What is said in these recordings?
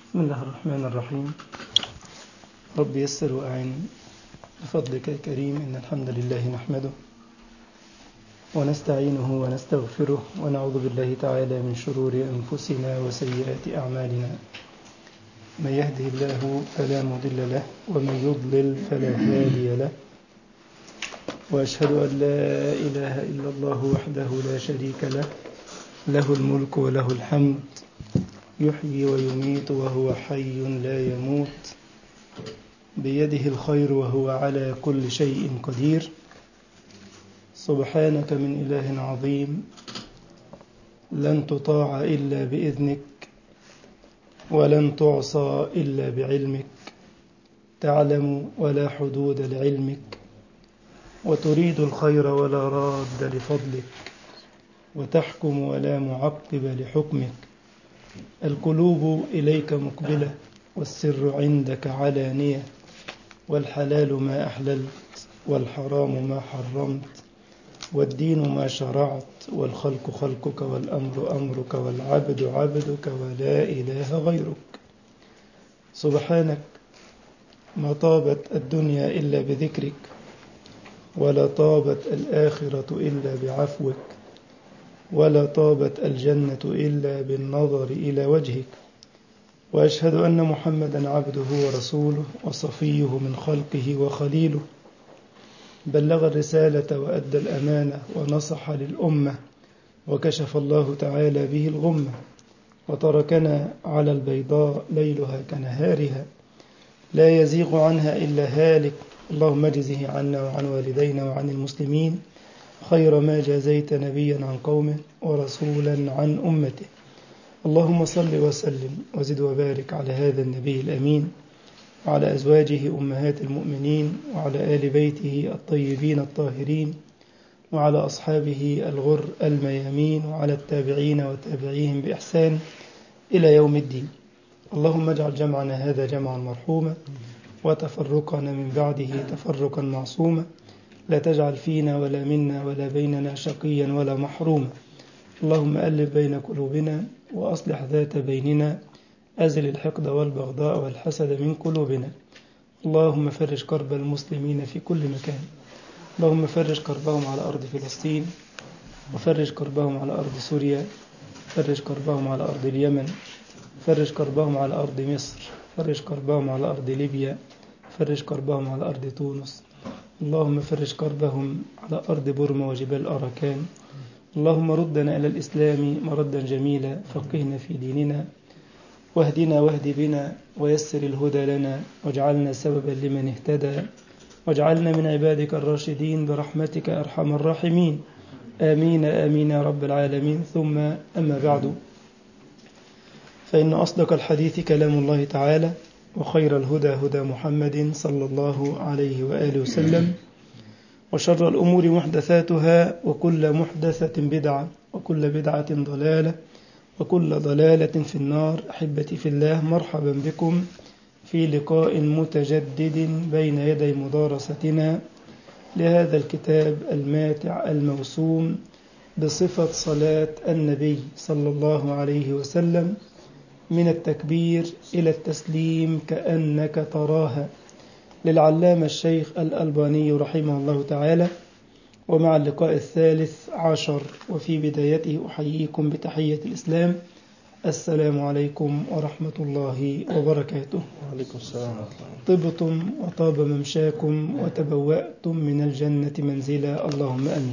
بسم الله الرحمن الرحيم. رب يسر وأعن بفضلك يا كريم. إن الحمد لله نحمده ونستعينه ونستغفره ونعوذ بالله تعالى من شرور أنفسنا وسيئات أعمالنا. من يهده الله فلا مضل له ومن يضلل فلا هادي له، وأشهد أن لا إله إلا الله وحده لا شريك له، له الملك وله الحمد، يحيي ويميت وهو حي لا يموت، بيده الخير وهو على كل شيء قدير. سبحانك من إله عظيم لن تطاع إلا بإذنك ولن تعصى إلا بعلمك، تعلم ولا حدود لعلمك، وتريد الخير ولا راد لفضلك، وتحكم ولا معقب لحكمك. القلوب إليك مقبلة والسر عندك علانية، والحلال ما أحللت والحرام ما حرمت، والدين ما شرعت، والخلق خلقك والأمر أمرك والعبد عبدك ولا إله غيرك. سبحانك ما طابت الدنيا إلا بذكرك، ولا طابت الآخرة إلا بعفوك، ولا طابت الجنة إلا بالنظر إلى وجهك. وأشهد أن محمدا عبده ورسوله وصفيه من خلقه وخليله، بلغ الرسالة وأدى الأمانة ونصح للأمة، وكشف الله تعالى به الغمة، وتركنا على البيضاء ليلها كنهارها لا يزيغ عنها إلا هالك. اللهم اجزه عنا وعن والدينا وعن المسلمين خير ما جازيت نبيا عن قومه ورسولا عن أمته. اللهم صل وسلم وزد وبارك على هذا النبي الأمين، وعلى أزواجه أمهات المؤمنين، وعلى آل بيته الطيبين الطاهرين، وعلى أصحابه الغر الميامين، وعلى التابعين وتابعيهم بإحسان إلى يوم الدين. اللهم اجعل جمعنا هذا جمعا مرحوما، وتفرقنا من بعده تفرقا معصوما، لا تجعل فينا ولا منا ولا بيننا شقيا ولا محروما. اللهم ألف بين قلوبنا وأصلح ذات بيننا، أزل الحقد والبغضاء والحسد من قلوبنا. اللهم فرج كرب المسلمين في كل مكان. اللهم فرج كربهم على أرض فلسطين، وفرج كربهم على أرض سوريا، فرج كربهم على أرض اليمن، فرج كربهم على أرض مصر، فرج كربهم على أرض ليبيا، فرج كربهم على أرض تونس. اللهم فرج كربهم على أرض بورما وجبال أراكان. اللهم ردنا إلى الإسلام مردا جميلا، فقهنا في ديننا، واهدنا واهد بنا، ويسر الهدى لنا، واجعلنا سببا لمن اهتدى، واجعلنا من عبادك الراشدين برحمتك أرحم الراحمين. آمين آمين يا رب العالمين. ثم أما بعد، فإن أصدق الحديث كلام الله تعالى، وخير الهدى هدى محمد صلى الله عليه وآله وسلم، وشر الأمور محدثاتها، وكل محدثة بدعة، وكل بدعة ضلالة، وكل ضلالة في النار. أحبتي في الله، مرحبا بكم في لقاء متجدد بين يدي مدارستنا لهذا الكتاب الماتع الموسوم بصفة صلاة النبي صلى الله عليه وسلم من التكبير إلى التسليم كأنك تراها، للعلامة الشيخ الألباني رحمه الله تعالى. ومع اللقاء 13، وفي بدايته أحييكم بتحية الإسلام. السلام عليكم ورحمة الله وبركاته. وعليكم السلام. طبتم وطاب ممشاكم وتبوأتم من الجنة منزلا. اللهم أمين.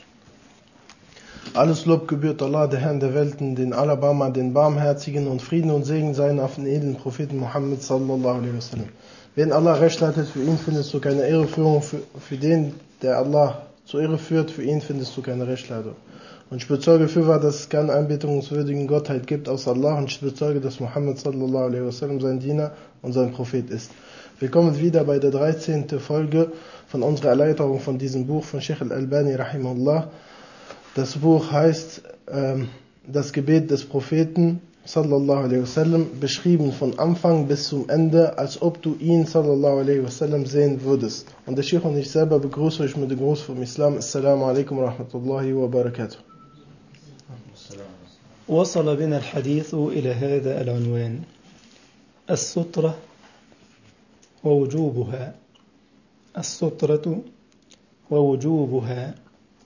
Alles Lob gebührt Allah, der Herrn der Welten, den Allerbarmer, den Barmherzigen, und Frieden und Segen seien auf den edlen Propheten Muhammad sallallahu alaihi wasallam. Wenn Allah recht leitet, für ihn findest du keine Irreführung, für den, der Allah zur Irre führt, für ihn findest du keine Rechtleitung. Und ich bezeuge fürwahr, dass es keine anbetungswürdigen Gottheit gibt außer Allah, und ich bezeuge, dass Muhammad sallallahu alaihi wasallam sein Diener und sein Prophet ist. Willkommen wieder bei der 13. Folge von unserer Erläuterung von diesem Buch von Sheikh al-Albani rahimahullah. Das Buch heißt Das Gebet des Propheten sallallahu alaihi wasallam, beschrieben von Anfang bis zum Ende, als ob du ihn sallallahu alaihi wasallam sehen würdest. Und der Sheikh und ich selber begrüße euch mit dem Gruß vom Islam. Assalamu alaikum wa rahmatullahi wa barakatuh. وصل بنا الحديث إلى هذا العنوان: السترة ووجوبها. السترة ووجوبها.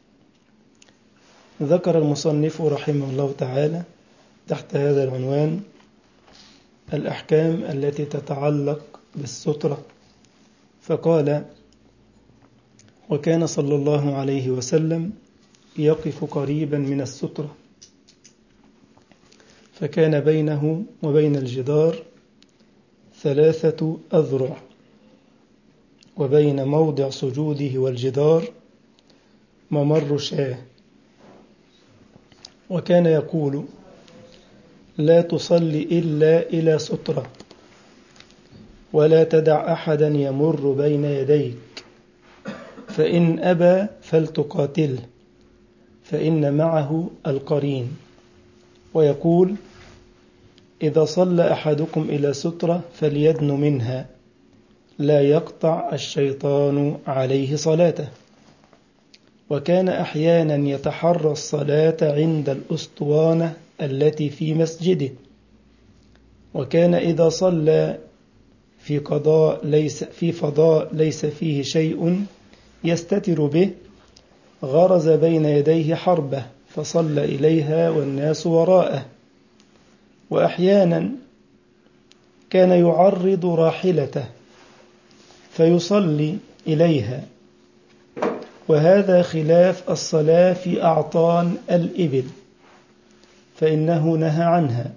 ذكر المصنف رحمه الله تعالى تحت هذا العنوان الأحكام التي تتعلق بالسترة، فقال: وكان صلى الله عليه وسلم يقف قريبا من السترة، فكان بينه وبين الجدار 3 أذرع، وبين موضع سجوده والجدار ممر شاة. وكان يقول: لا تصلي إلا إلى سترة، ولا تدع أحدا يمر بين يديك، فإن أبى فلتقاتله، فإن معه القرين. ويقول: إذا صلى أحدكم إلى سترة فليدن منها، لا يقطع الشيطان عليه صلاته. وكان أحيانا يتحرى الصلاة عند الأسطوانة التي في مسجده. وكان إذا صلى في فضاء ليس فيه شيء يستتر به، غرز بين يديه حربة فصلى إليها والناس وراءه. وأحيانا كان يعرض راحلته فيصلي إليها، وهذا خلاف الصلاة في أعطان الإبل، فإنه نهى عنها.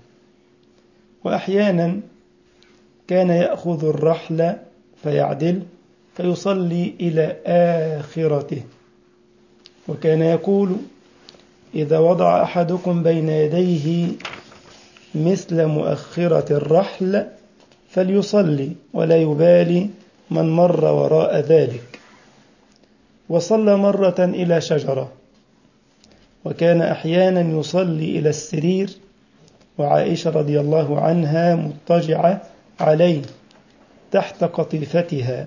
وأحيانا كان يأخذ الرحل فيعدل فيصلي إلى آخرته. وكان يقول: إذا وضع أحدكم بين يديه مثل مؤخرة الرحل فليصلي ولا يبالي من مر وراء ذلك. وصلى مرة إلى شجرة. وكان أحيانا يصلي إلى السرير، وعائشة رضي الله عنها مضطجعة عليه تحت قطيفتها.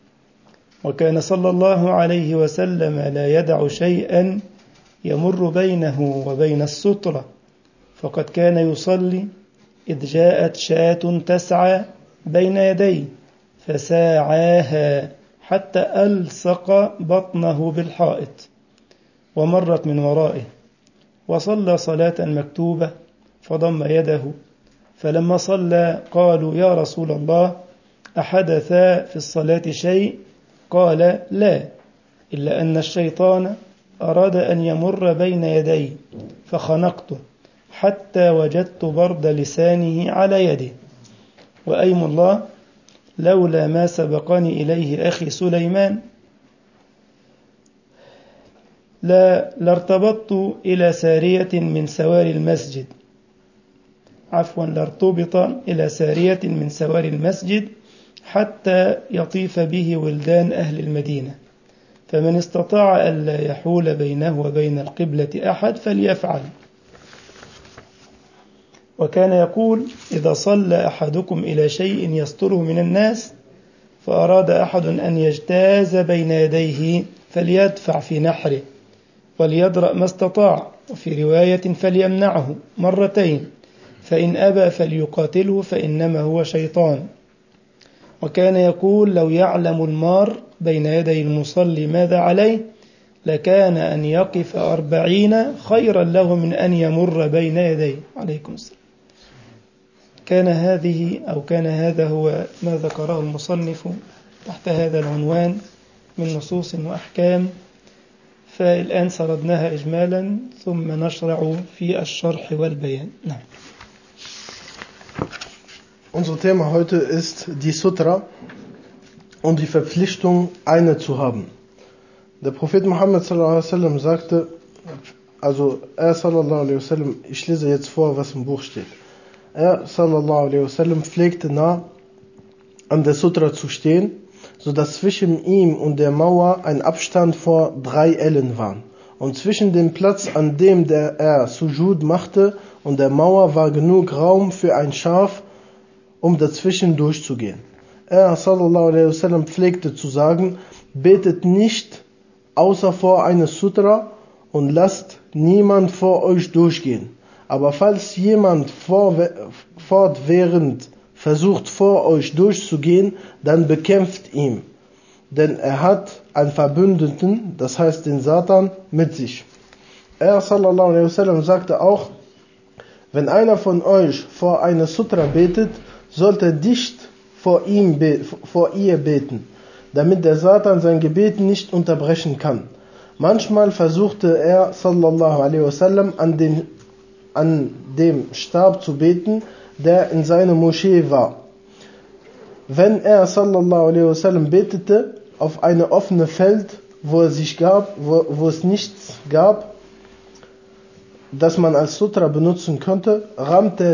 وكان صلى الله عليه وسلم لا يدع شيئا يمر بينه وبين السترة، فقد كان يصلي إذ جاءت شاة تسعى بين يديه فساعاها حتى ألصق بطنه بالحائط ومرت من ورائه. وصلى صلاة مكتوبة فضم يده، فلما صلى قالوا: يا رسول الله، أحدث في الصلاة شيء؟ قال: لا، إلا أن الشيطان أراد أن يمر بين يدي فخنقته حتى وجدت برد لسانه على يده. وأيم الله لولا ما سبقني إليه أخي سليمان لارتبطت إلى سارية من سواري المسجد، لارتبط إلى سارية من سواري المسجد حتى يطيف به ولدان أهل المدينة، فمن استطاع ألا يحول بينه وبين القبلة أحد فليفعل. وكان يقول: إذا صلى أحدكم إلى شيء يستره من الناس فأراد أحد أن يجتاز بين يديه فليدفع في نحره وليدرأ ما استطاع، وفي رواية فليمنعه مرتين، فإن أبى فليقاتله فإنما هو شيطان. وكان يقول: لو يعلم المار بين يدي المصلي ماذا عليه لكان أن يقف 40 خيرا له من أن يمر بين يديه. عليكم السلام. كان هذا هو ما ذكره المصنف تحت هذا العنوان من نصوص وأحكام، فالآن سردناها إجمالا ثم نشرع في الشرح والبيان. نعم. Unser Thema heute ist die Sutra und die Verpflichtung, eine zu haben. Der Prophet Muhammad sallallahu alaihi wasallam sagte, sallallahu alaihi wasallam, ich lese jetzt vor, was im Buch steht. Sallallahu alaihi wasallam pflegte nah an der Sutra zu stehen, sodass zwischen ihm und der Mauer ein Abstand von 3 Ellen war. Und zwischen dem Platz, an dem er Sujud machte, und der Mauer war genug Raum für ein Schaf, um dazwischen durchzugehen. Sallallahu alaihi wasallam pflegte zu sagen: betet nicht außer vor eine Sutra und lasst niemand vor euch durchgehen. Aber falls jemand fortwährend versucht vor euch durchzugehen, dann bekämpft ihn. Denn er hat einen Verbündeten, das heißt den Satan, mit sich. Er sallallahu alaihi wasallam sagte auch, wenn einer von euch vor eine Sutra betet, sollte dicht vor ihr beten, damit der Satan sein Gebet nicht unterbrechen kann. Manchmal versuchte er sallallahu alaihi wasallam an dem Stab zu beten, der in seiner Moschee war. Wenn er sallallahu alaihi wasallam betete auf eine offene Feld, wo es nichts gab, das man als Sutra benutzen könnte, rammte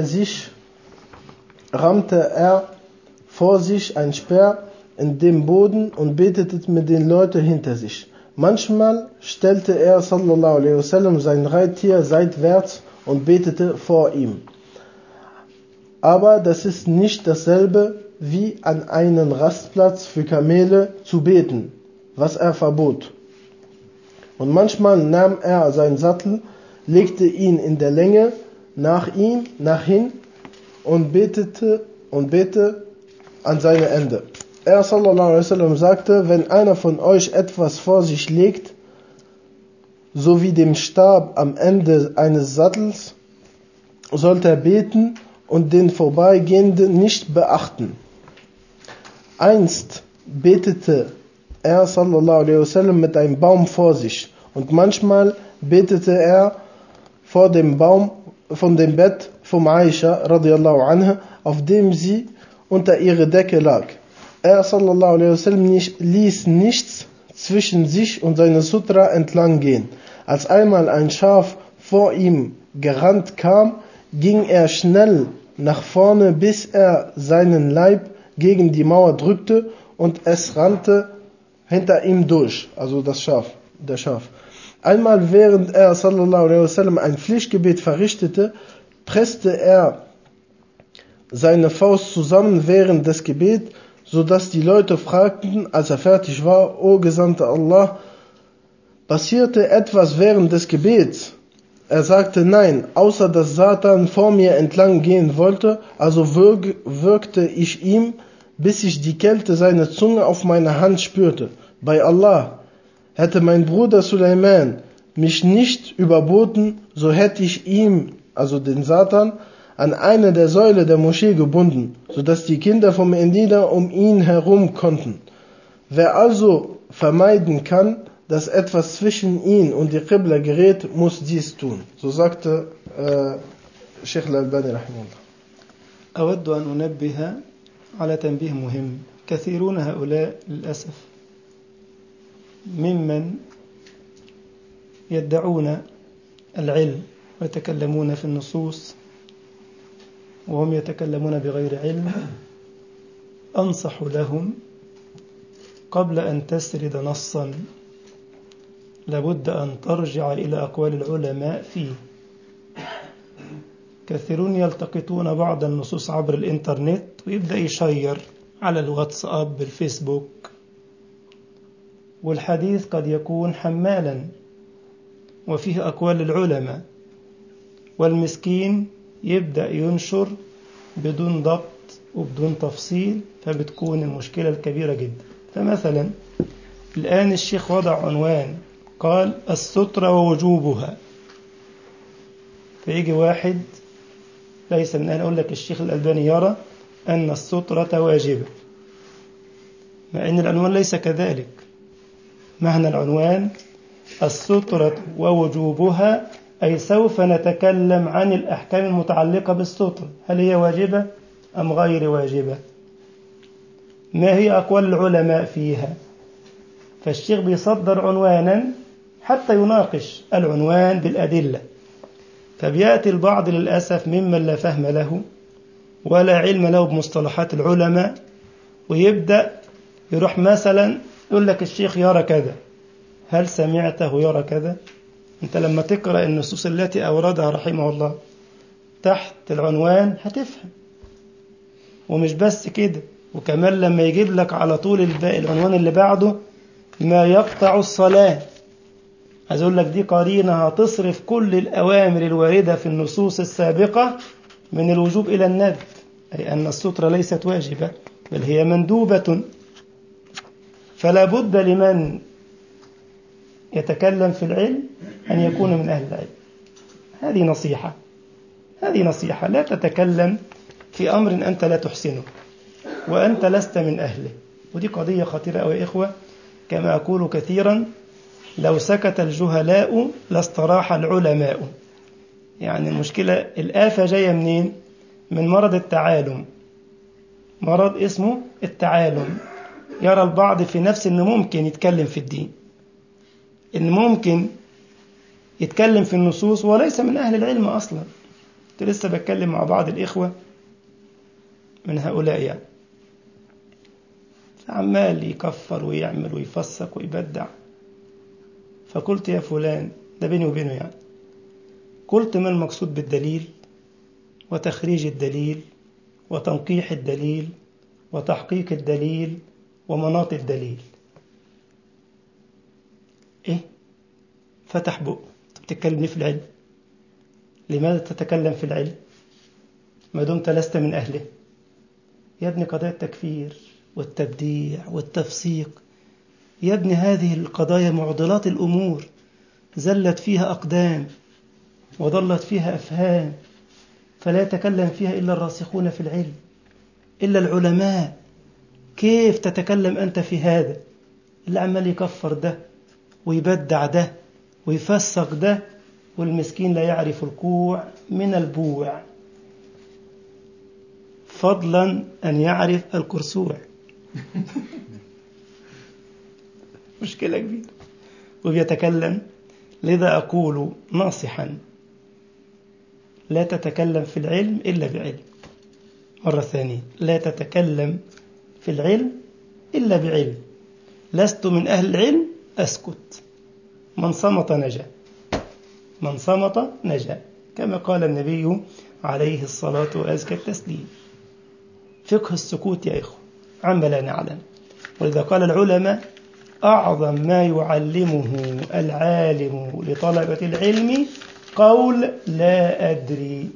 er vor sich ein Speer in den Boden und betete mit den Leuten hinter sich. Manchmal stellte er sallallahu alaihi wasallam sein Reittier seitwärts und betete vor ihm. Aber das ist nicht dasselbe wie an einen Rastplatz für Kamele zu beten, was er verbot. Und manchmal nahm er seinen Sattel, legte ihn in der Länge nach hin und betete an seine Ende. Er sallallahu alaihi wasallam sagte, wenn einer von euch etwas vor sich legt, so wie dem Stab am Ende eines Sattels, sollte er beten und den Vorbeigehenden nicht beachten. Einst betete er sallallahu alaihi wasallam mit einem Baum vor sich und manchmal betete er von dem Bett von Aisha radiallahu anha, auf dem sie unter ihrer Decke lag. Er sallallahu alaihi wasallam ließ nichts zwischen sich und seine Sutra entlang gehen. Als einmal ein Schaf vor ihm gerannt kam, ging er schnell nach vorne, bis er seinen Leib gegen die Mauer drückte und es rannte hinter ihm durch, also der Schaf. Einmal während er sallallahu alaihi wasallam ein Pflichtgebet verrichtete, presste er seine Faust zusammen während des Gebets, so dass die Leute fragten, als er fertig war: O Gesandter Allah, passierte etwas während des Gebets? Er sagte: Nein, außer dass Satan vor mir entlang gehen wollte, also würgte ich ihm, bis ich die Kälte seiner Zunge auf meiner Hand spürte. Bei Allah, hätte mein Bruder Suleiman mich nicht überboten, so hätte ich ihm, also den Satan, an eine der Säulen der Moschee gebunden, sodass die Kinder vom Medina um ihn herum konnten. Wer also vermeiden kann, dass etwas zwischen ihn und die Qibla gerät, muss dies tun. So sagte Sheikh Al-Albani rahimahullah. أود أن أنبه على تنبيه مهم. كثيرون هؤلاء للأسف ممن يدعون العلم ويتكلمون في النصوص وهم يتكلمون بغير علم. أنصح لهم قبل أن تسرد نصا لابد أن ترجع إلى أقوال العلماء فيه. كثيرون يلتقطون بعض النصوص عبر الإنترنت ويبدأ يشير على الواتساب بالفيسبوك، والحديث قد يكون حمالا وفيه أقوال العلماء، والمسكين يبدأ ينشر بدون ضبط وبدون تفصيل، فبتكون المشكلة الكبيرة جدا. فمثلا الآن الشيخ وضع عنوان قال السترة ووجوبها، فيجي واحد ليس من أن أقول لك الشيخ الألباني يرى أن السترة واجبة، مع أن العنوان ليس كذلك. معنى العنوان السترة ووجوبها، أي سوف نتكلم عن الأحكام المتعلقة بالسترة، هل هي واجبة أم غير واجبة، ما هي أقوال العلماء فيها. فالشيخ بيصدر عنوانا حتى يناقش العنوان بالأدلة، فبيأتي البعض للأسف ممن لا فهم له ولا علم له بمصطلحات العلماء، ويبدأ يروح مثلا يقول لك الشيخ يرى كذا، هل سمعته يرى كذا؟ أنت لما تقرأ النصوص التي أوردها رحمه الله تحت العنوان هتفهم. ومش بس كده، وكمان لما يجيب لك على طول العنوان اللي بعده ما يقطع الصلاة، عايز أقول لك دي قرينة هتصرف كل الأوامر الواردة في النصوص السابقة من الوجوب إلى الندب. أي أن السترة ليست واجبة بل هي مندوبة. فلا بد لمن يتكلم في العلم أن يكون من أهل العلم. هذه نصيحة. لا تتكلم في أمر أنت لا تحسنه وأنت لست من أهله. ودي قضية خطيرة أوي يا إخوة. كما أقول كثيرا: لو سكت الجهلاء لاستراح العلماء. يعني المشكلة الآفة جاية منين؟ من مرض التعالم. مرض اسمه التعالم. يرى البعض في نفسه أنه ممكن يتكلم في الدين، أنه ممكن يتكلم في النصوص وليس من أهل العلم أصلا. كنت لسه بتكلم مع بعض الإخوة من هؤلاء يعني، فعمال يكفر ويعمل ويفسق ويبدع. فقلت: يا فلان، ده بيني وبينه يعني، قلت: ما المقصود بالدليل وتخريج الدليل وتنقيح الدليل وتحقيق الدليل ومناط الدليل؟ إيه؟ فتح بقه: تتكلم في العلم؟ لماذا تتكلم في العلم ما دمت لست من أهله؟ يا ابني قضايا التكفير والتبديع والتفسيق، يا ابني هذه القضايا معضلات الأمور، زلت فيها أقدام وضلت فيها أفهام، فلا يتكلم فيها إلا الراسخون في العلم، إلا العلماء. كيف تتكلم أنت في هذا اللي عمال يكفر ده ويبدع ده ويفسق ده، والمسكين لا يعرف الكوع من البوع، فضلا أن يعرف الكرسوع. مشكلة كبيرة وبيتكلم. لذا أقول ناصحا: لا تتكلم في العلم إلا بعلم. مرة ثانية: لا تتكلم في العلم إلا بعلم. لست من أهل العلم، أسكت. من صمت نجا، من صمت نجا، كما قال النبي عليه الصلاة وأزكى التسليم. فقه السكوت يا إخوة عما لا نعلم. ولذا قال العلماء: أعظم ما يعلمه العالم لطلبة العلم قول لا أدري.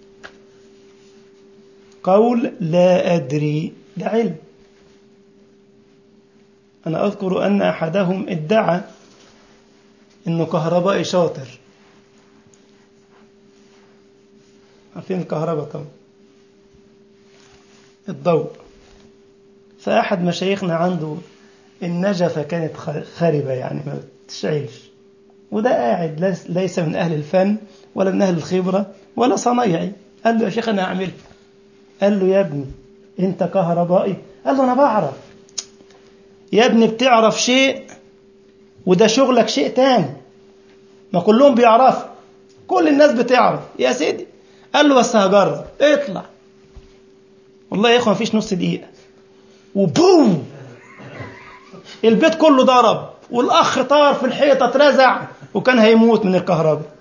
قول لا أدري ده علم. أنا أذكر أن أحدهم ادعى أنه كهربائي شاطر. عارفين الكهرباء طبعا، الضوء. فأحد مشايخنا عنده النجفة كانت خاربة يعني ما بتشعلش، وده قاعد ليس من أهل الفن ولا من أهل الخبرة ولا صنايعي. قال له: يا شيخ أنا أعمل. قال له: يا ابني أنت كهربائي؟ قال له: أنا بعرف. يا ابني بتعرف شيء وده شغلك شيء تاني، ما كلهم بيعرفوا، كل الناس بتعرف يا سيدي. قال له: بس هجرب. اطلع. والله يا إخوة مفيش نص دقيقة وبوم البيت كله ضرب، والأخ طار في الحيطة اترزع وكان هيموت من الكهرباء.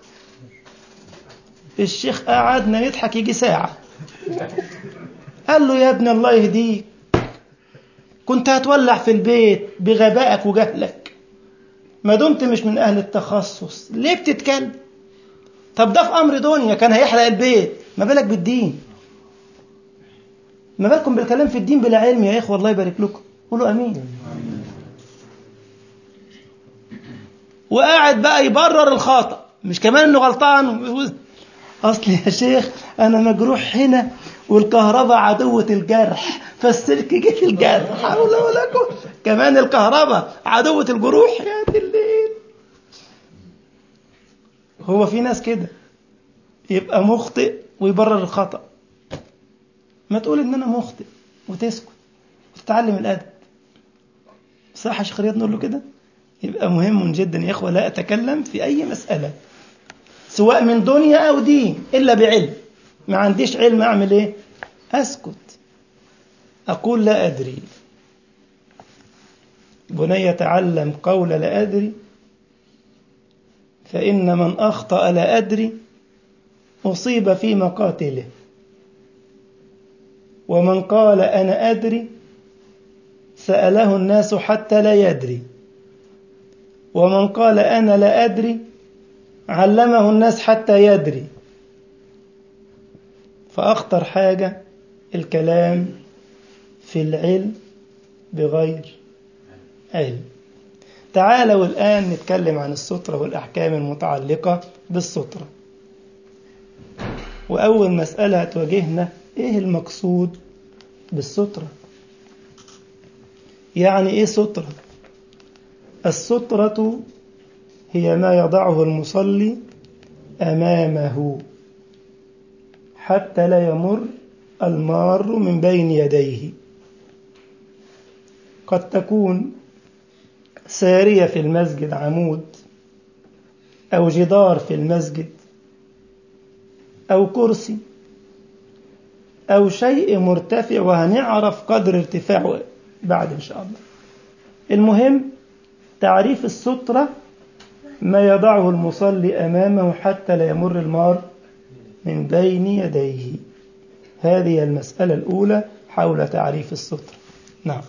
الشيخ قعدنا يضحك يجي ساعة. قال له: يا ابني الله يهديك، كنت هتولع في البيت بغبائك وجهلك، ما دمت مش من أهل التخصص ليه بتتكلم؟ طب ده في أمر دنيا كان هيحرق البيت، ما بالك بالدين؟ ما بالكم بالكلام في الدين بلا علم يا إخوة؟ الله يبارك لكم، قولوا أمين. وقاعد بقى يبرر الخطأ، مش كمان إنه غلطان. أصل يا شيخ أنا مجروح هنا والكهرباء عدوة الجرح، فالسلك جه في الجرح. حول ولا قوة. كمان الكهرباء عدوة الجروح. يا دي الليل. هو في ناس كده يبقى مخطئ ويبرر الخطأ. ما تقول إن أنا مخطئ وتسكت وتتعلم الأدب. صح يا شيخ رياض نقول له كده؟ يبقى مهم جدا يا إخوة لا أتكلم في أي مسألة سواء من دنيا أو دين إلا بعلم. ما عنديش علم أعمل إيه؟ أسكت، أقول لا أدري. بني تعلم قول لا أدري، فإن من أخطأ لا أدري أصيب في مقاتله، ومن قال أنا أدري سأله الناس حتى لا يدري، ومن قال أنا لا أدري علمه الناس حتى يدري. فأخطر حاجة الكلام في العلم بغير علم. تعالوا الآن نتكلم عن السترة والأحكام المتعلقة بالسترة. وأول مسألة هتواجهنا إيه المقصود بالسترة؟ يعني إيه سترة؟ السترة هي ما يضعه المصلي أمامه حتى لا يمر المار من بين يديه. قد تكون سارية في المسجد، عمود أو جدار في المسجد أو كرسي أو شيء مرتفع، وهنعرف قدر ارتفاعه بعد إن شاء الله. المهم تعريف السترة ما يضعه المصلي أمامه حتى لا يمر المار من بين يديه. هذه المسألة الأولى حول تعريف السترة. نعم.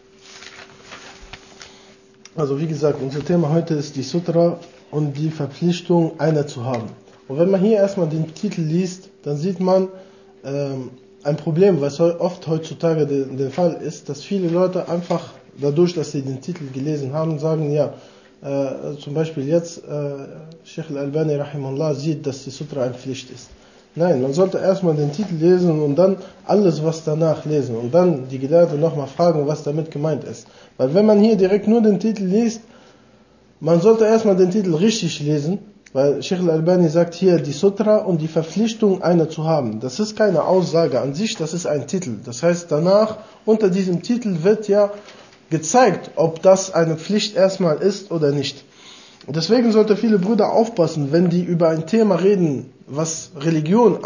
Also wie gesagt, unser Thema heute ist die Sutra und die Verpflichtung, eine zu haben. Und wenn man hier erstmal den Titel liest, dann sieht man ein Problem, was oft heutzutage der Fall ist, dass viele Leute einfach dadurch, dass sie den Titel gelesen haben, sagen, ja, zum Beispiel jetzt Sheikh al-Albani rahimahullah sieht, dass die Sutra eine Pflicht ist. Nein, man sollte erstmal den Titel lesen und dann alles, was danach lesen und dann die Gelehrten nochmal fragen, was damit gemeint ist. Weil wenn man hier direkt nur den Titel liest, man sollte erstmal den Titel richtig lesen, weil Sheikh al-Albani sagt hier die Sutra und die Verpflichtung, eine zu haben. Das ist keine Aussage an sich, das ist ein Titel. Das heißt, danach, unter diesem Titel wird ja gezeigt, ob das eine Pflicht erstmal ist oder nicht. Und deswegen sollte viele Brüder aufpassen, wenn die über ein Thema reden, was Religion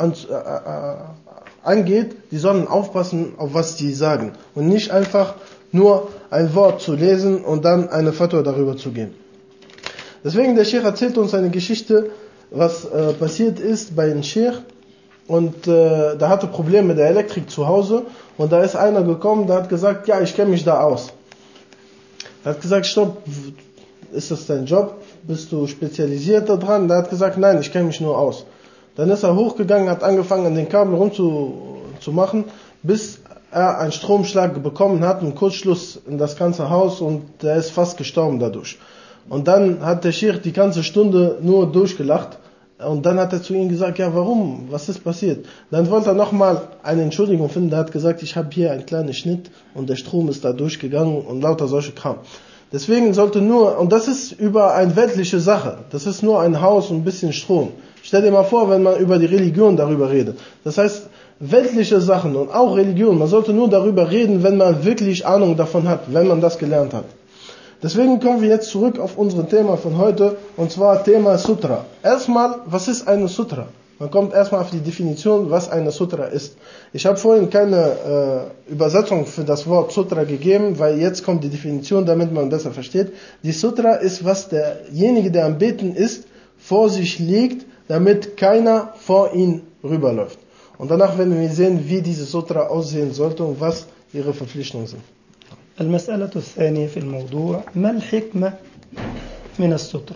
angeht, die sollen aufpassen, auf was die sagen. Und nicht einfach nur ein Wort zu lesen und dann eine Fatwa darüber zu geben. Deswegen, der Sheikh erzählt uns eine Geschichte, was passiert ist bei einem Sheikh. Und der hatte Probleme mit der Elektrik zu Hause. Und da ist einer gekommen, der hat gesagt, ja, ich kenne mich da aus. Er hat gesagt, stopp, ist das dein Job? Bist du spezialisiert daran? Der hat gesagt, nein, ich kenne mich nur aus. Dann ist er hochgegangen, hat angefangen, an den Kabel rumzumachen, bis er einen Stromschlag bekommen hat, einen Kurzschluss in das ganze Haus, und er ist fast gestorben dadurch. Und dann hat der Sheikh die ganze Stunde nur durchgelacht. Und dann hat er zu ihm gesagt, ja, warum? Was ist passiert? Dann wollte er nochmal eine Entschuldigung finden. Er hat gesagt, ich habe hier einen kleinen Schnitt und der Strom ist da durchgegangen und lauter solche Kram. Deswegen sollte nur, und das ist über eine weltliche Sache, das ist nur ein Haus und ein bisschen Strom. Stell dir mal vor, wenn man über die Religion darüber redet. Das heißt, weltliche Sachen und auch Religion, man sollte nur darüber reden, wenn man wirklich Ahnung davon hat, wenn man das gelernt hat. Deswegen kommen wir jetzt zurück auf unser Thema von heute, und zwar Thema Sutra. Erstmal, was ist eine Sutra? Man kommt erstmal auf die Definition, was eine Sutra ist. Ich habe vorhin keine Übersetzung für das Wort Sutra gegeben, weil jetzt kommt die Definition, damit man besser versteht. Die Sutra ist, was derjenige, der am Beten ist, vor sich legt, damit keiner vor ihn rüberläuft. Und danach werden wir sehen, wie diese Sutra aussehen sollte und was ihre Verpflichtungen sind. المسألة الثانية في الموضوع ما الحكمة من السترة؟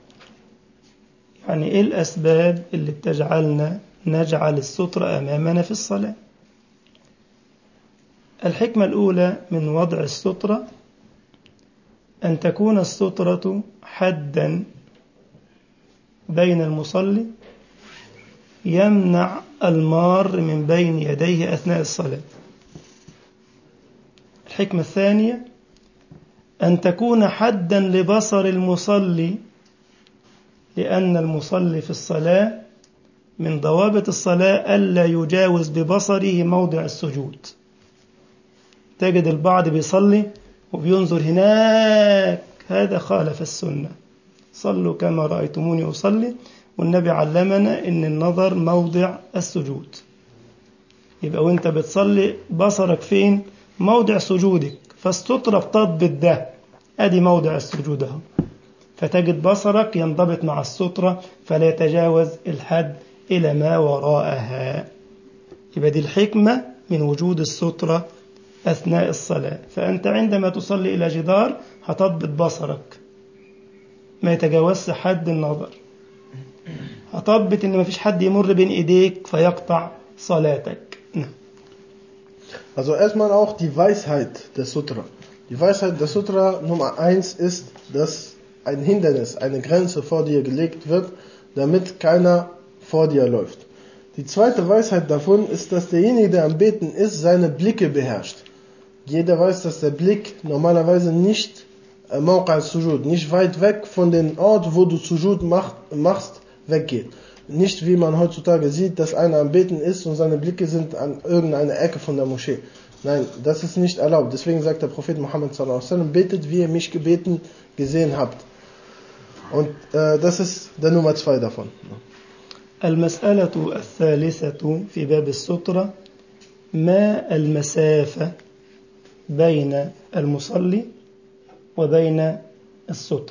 يعني إيه الأسباب اللي بتجعلنا نجعل السترة أمامنا في الصلاة؟ الحكمة الأولى من وضع السترة أن تكون السترة حدا بين المصلي يمنع المار من بين يديه أثناء الصلاة. الحكمة الثانية أن تكون حدا لبصر المصلي، لأن المصلي في الصلاة من ضوابط الصلاة ألا يجاوز ببصره موضع السجود. تجد البعض بيصلي وبينظر هناك، هذا خالف السنة. صلوا كما رأيتموني أصلي، والنبي علمنا إن النظر موضع السجود. يبقى وانت بتصلي بصرك فين؟ موضع سجودك، فالسترة بتضبط ده، ادي موضع السجود اهو، فتجد بصرك ينضبط مع السترة فلا يتجاوز الحد إلى ما وراءها. يبقى دي الحكمة من وجود السترة أثناء الصلاة. فأنت عندما تصلي إلى جدار هتضبط بصرك ما يتجاوزش حد النظر، هتضبط إن ما فيش حد يمر بين إيديك فيقطع صلاتك. Also erstmal auch die Weisheit der Sutra. Die Weisheit der Sutra Nummer 1 ist, dass ein Hindernis, eine Grenze vor dir gelegt wird, damit keiner vor dir läuft. Die zweite Weisheit davon ist, dass derjenige, der am Beten ist, seine Blicke beherrscht. Jeder weiß, dass der Blick normalerweise nicht Mawqa' Sujud, nicht weit weg von dem Ort, wo du Sujud machst, weggeht. Nicht wie man heutzutage sieht, dass einer am Beten ist und seine Blicke sind an irgendeiner Ecke von der Moschee. Nein, das ist nicht erlaubt. Deswegen sagt der Prophet Muhammad sallallahu alaihi wasallam, betet, wie ihr mich gebeten gesehen habt. Und das ist der Nummer 2 davon. المسألة الثالثة في باب السترة ما المسافة بين المصلي وبين السترة.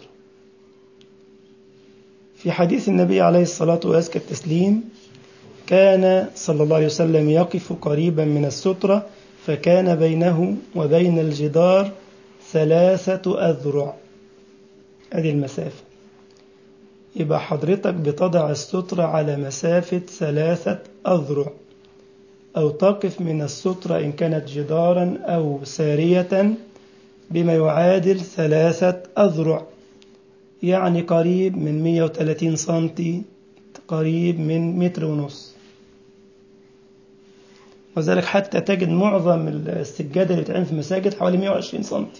في حديث النبي عليه الصلاة وأزكى التسليم كان صلى الله عليه وسلم يقف قريبا من السترة فكان بينه وبين الجدار 3 أذرع. هذه المسافة. يبقى حضرتك بتضع السترة على مسافة 3 أذرع أو تقف من السترة إن كانت جدارا أو سارية بما يعادل 3 أذرع، يعني قريب من 130 سنتي، قريب من 1.5 متر. وذلك حتى تجد معظم السجادة اللي بتعمل في المساجد حوالي 120 سنتي.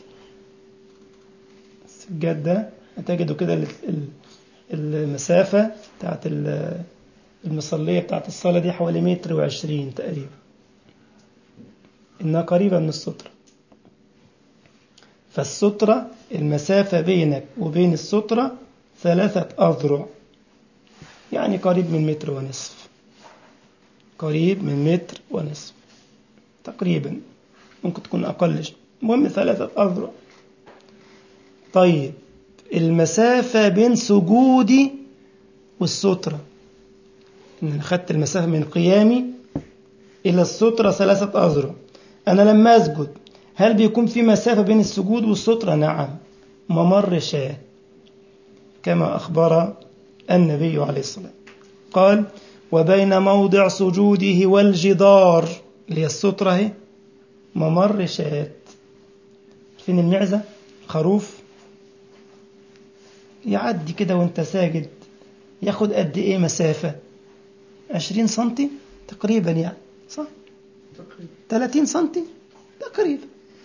السجاد ده تجده كده المسافة بتاعت المصلية بتاعت الصلاة دي حوالي 1.20 متر تقريبا، إنها قريبة من السترة. فالسترة المسافة بينك وبين السترة 3 أذرع، يعني قريب من 1.5 متر، قريب من 1.5 متر تقريبا، ممكن تكون أقل، المهم 3 أذرع. طيب المسافة بين سجودي والسترة، إن أنا خدت المسافة من قيامي إلى السترة 3 أذرع. أنا لما أسجد هل بيكون في مسافة بين السجود والسترة؟ نعم، ممر شاة، كما أخبر النبي عليه الصلاة والسلام قال وبين موضع سجوده والجدار اللي هي السترة هي ممر شاة. فين المعزة؟ خروف يعدي كده وانت ساجد، ياخد قد ايه مسافة؟ 20 سنتي تقريبا، يعني صح؟ 30 سنتي تقريبا.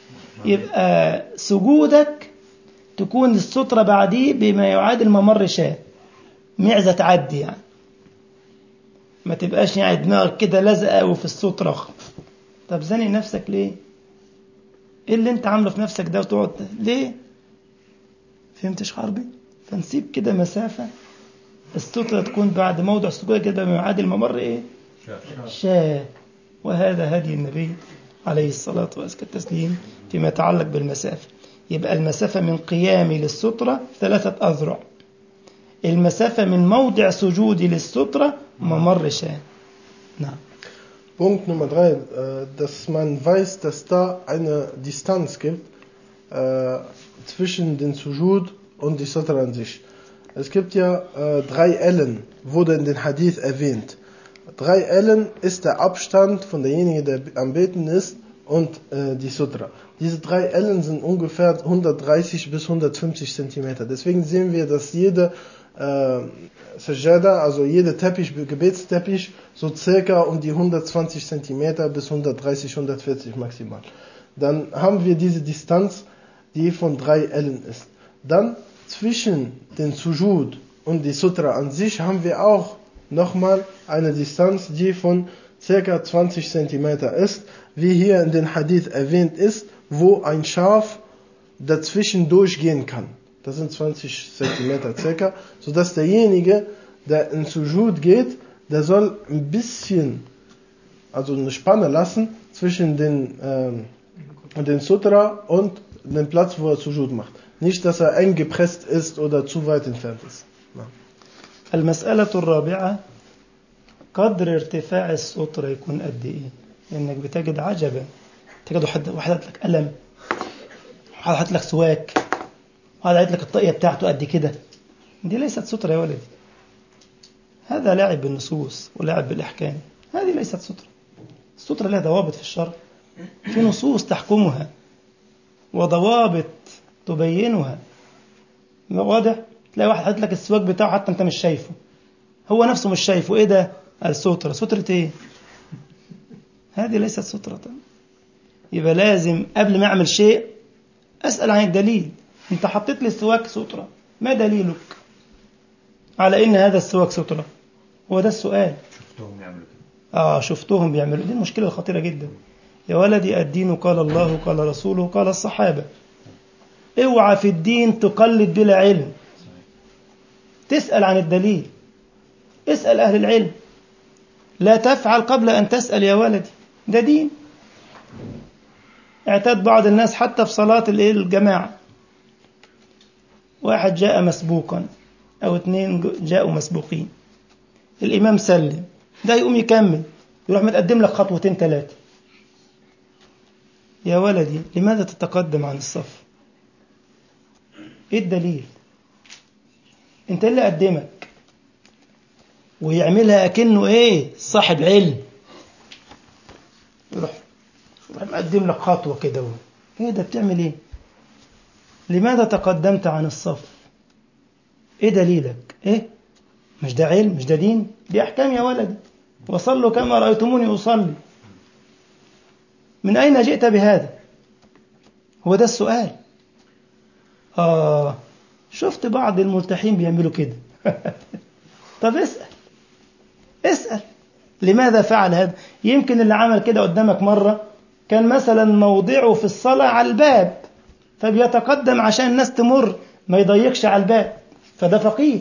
يبقى سجودك تكون السترة بعديه بما يعادل ممر شاة، معزة تعدي، يعني ما تبقاش يعني دماغك كده لازقة وفي السترة. طب زني نفسك ليه؟ ايه اللي انت عامله في نفسك ده وتقعد ليه؟ فهمتش حربي؟ فنسيب كده مسافة السترة تكون بعد موضع سجودك كده بما يعادل ممر ايه؟ شاة. وهذا هدي النبي عليه الصلاة والتسليم فيما يتعلق بالمسافة. يبقى المسافة من قيامي للسترة 3 أذرع، المسافة من موضع سجودي للسترة ممر شاة. نعم. Punkt Nummer 3, dass man weiß, dass da eine Distanz gibt zwischen den Sujud und die Sutra an sich. Es gibt ja 3 Ellen, wurde in den Hadith erwähnt. 3 Ellen ist der Abstand von derjenige, der am Beten ist, und die Sutra. Diese 3 Ellen sind ungefähr 130 bis 150 Zentimeter. Deswegen sehen wir, dass jede Sajada, also jeder Teppich, Gebetsteppich, so circa um die 120 Zentimeter bis 130, 140 maximal. Dann haben wir diese Distanz, die von 3 Ellen ist. Dann zwischen den Sujud und die Sutra an sich haben wir auch nochmal eine Distanz, die von circa 20 Zentimeter ist, wie hier in den Hadith erwähnt ist, wo ein Schaf dazwischen durchgehen kann. Das sind 20 Zentimeter circa, sodass derjenige, der in Sujud geht, der soll ein bisschen, also eine Spanne lassen zwischen den Sutra und dem Platz, wo er Sujud macht. Nicht, dass er eng gepresst ist oder zu weit entfernt ist. المسألة الرابعة قدر ارتفاع السترة يكون قد ايه؟ لأنك بتجد عجبا، تجد واحد لك قلم، واحد لك سواك، واحد لك الطاقية بتاعته قد كده. دي ليست سترة يا ولدي، هذا لاعب بالنصوص ولاعب بالإحكام، هذه ليست سترة. السترة لها ضوابط في الشرع في نصوص تحكمها وضوابط تبينها. واضح؟ تلاقي واحد حاطط لك السواك بتاعه حتى انت مش شايفه، هو نفسه مش شايفه. ايه ده؟ السترة. سترة ايه؟ هذه ليست سترة. يبقى لازم قبل ما اعمل شيء اسأل عن الدليل. انت حطيت لي السواك سترة، ما دليلك على ان هذا السواك سترة؟ هو ده السؤال. شفتهم يعملوا كده. شفتهم بيعملوا. دي المشكلة الخطيرة جدا. يا ولدي الدين قال الله قال رسوله قال الصحابة. اوعى في الدين تقلد بلا علم، تسأل عن الدليل، اسأل أهل العلم. لا تفعل قبل أن تسأل يا ولدي، ده دين. اعتاد بعض الناس حتى في صلاة الجماعة، واحد جاء مسبوقا أو اثنين جاءوا مسبوقين، الإمام سلم، ده يقوم يكمل، يروح متقدم لك خطوتين ثلاثة. يا ولدي لماذا تتقدم عن الصف؟ ايه الدليل؟ انت اللي قدمك ويعملها أكنه ايه صاحب علم، يروح مقدم لك خطوة كده. ايه ده؟ بتعمل ايه؟ لماذا تقدمت عن الصف؟ ايه دليلك؟ ايه؟ مش ده علم؟ مش ده دين؟ دي أحكام يا ولدي. وصلوا كما رأيتموني أصلي. من أين جئت بهذا؟ هو ده السؤال. شفت بعض الملتحين بيعملوا كده. طب اسأل لماذا فعل هذا؟ يمكن اللي عمل كده قدامك مرة كان مثلا موضعه في الصلاة على الباب، فبيتقدم عشان الناس تمر ما يضيقش على الباب، فده فقيه.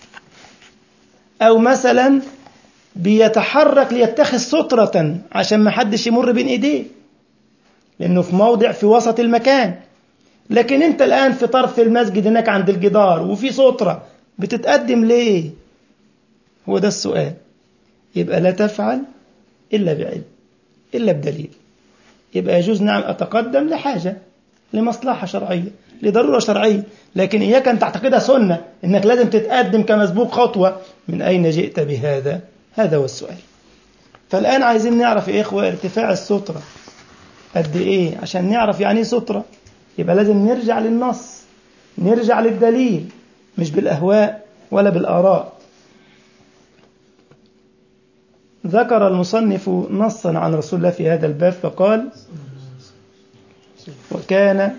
أو مثلا بيتحرك ليتخذ سترة عشان ما حدش يمر بين ايديه، لأنه في موضع في وسط المكان. لكن انت الآن في طرف المسجد هناك عند الجدار وفي سترة، بتتقدم ليه؟ هو ده السؤال. يبقى لا تفعل إلا بعلم، إلا بدليل. يبقى يجوز نعم أتقدم لحاجة، لمصلحة شرعية، لضرورة شرعية، لكن إياك أن تعتقدها سنة إنك لازم تتقدم كمسبوق خطوة. من أين جئت بهذا؟ هذا هو السؤال. فالآن عايزين نعرف يا إخوة ارتفاع السترة قد إيه عشان نعرف يعني سترة. يبقى لازم نرجع للنص، نرجع للدليل، مش بالأهواء ولا بالآراء. ذكر المصنف نصا عن رسول الله في هذا الباب فقال: وكان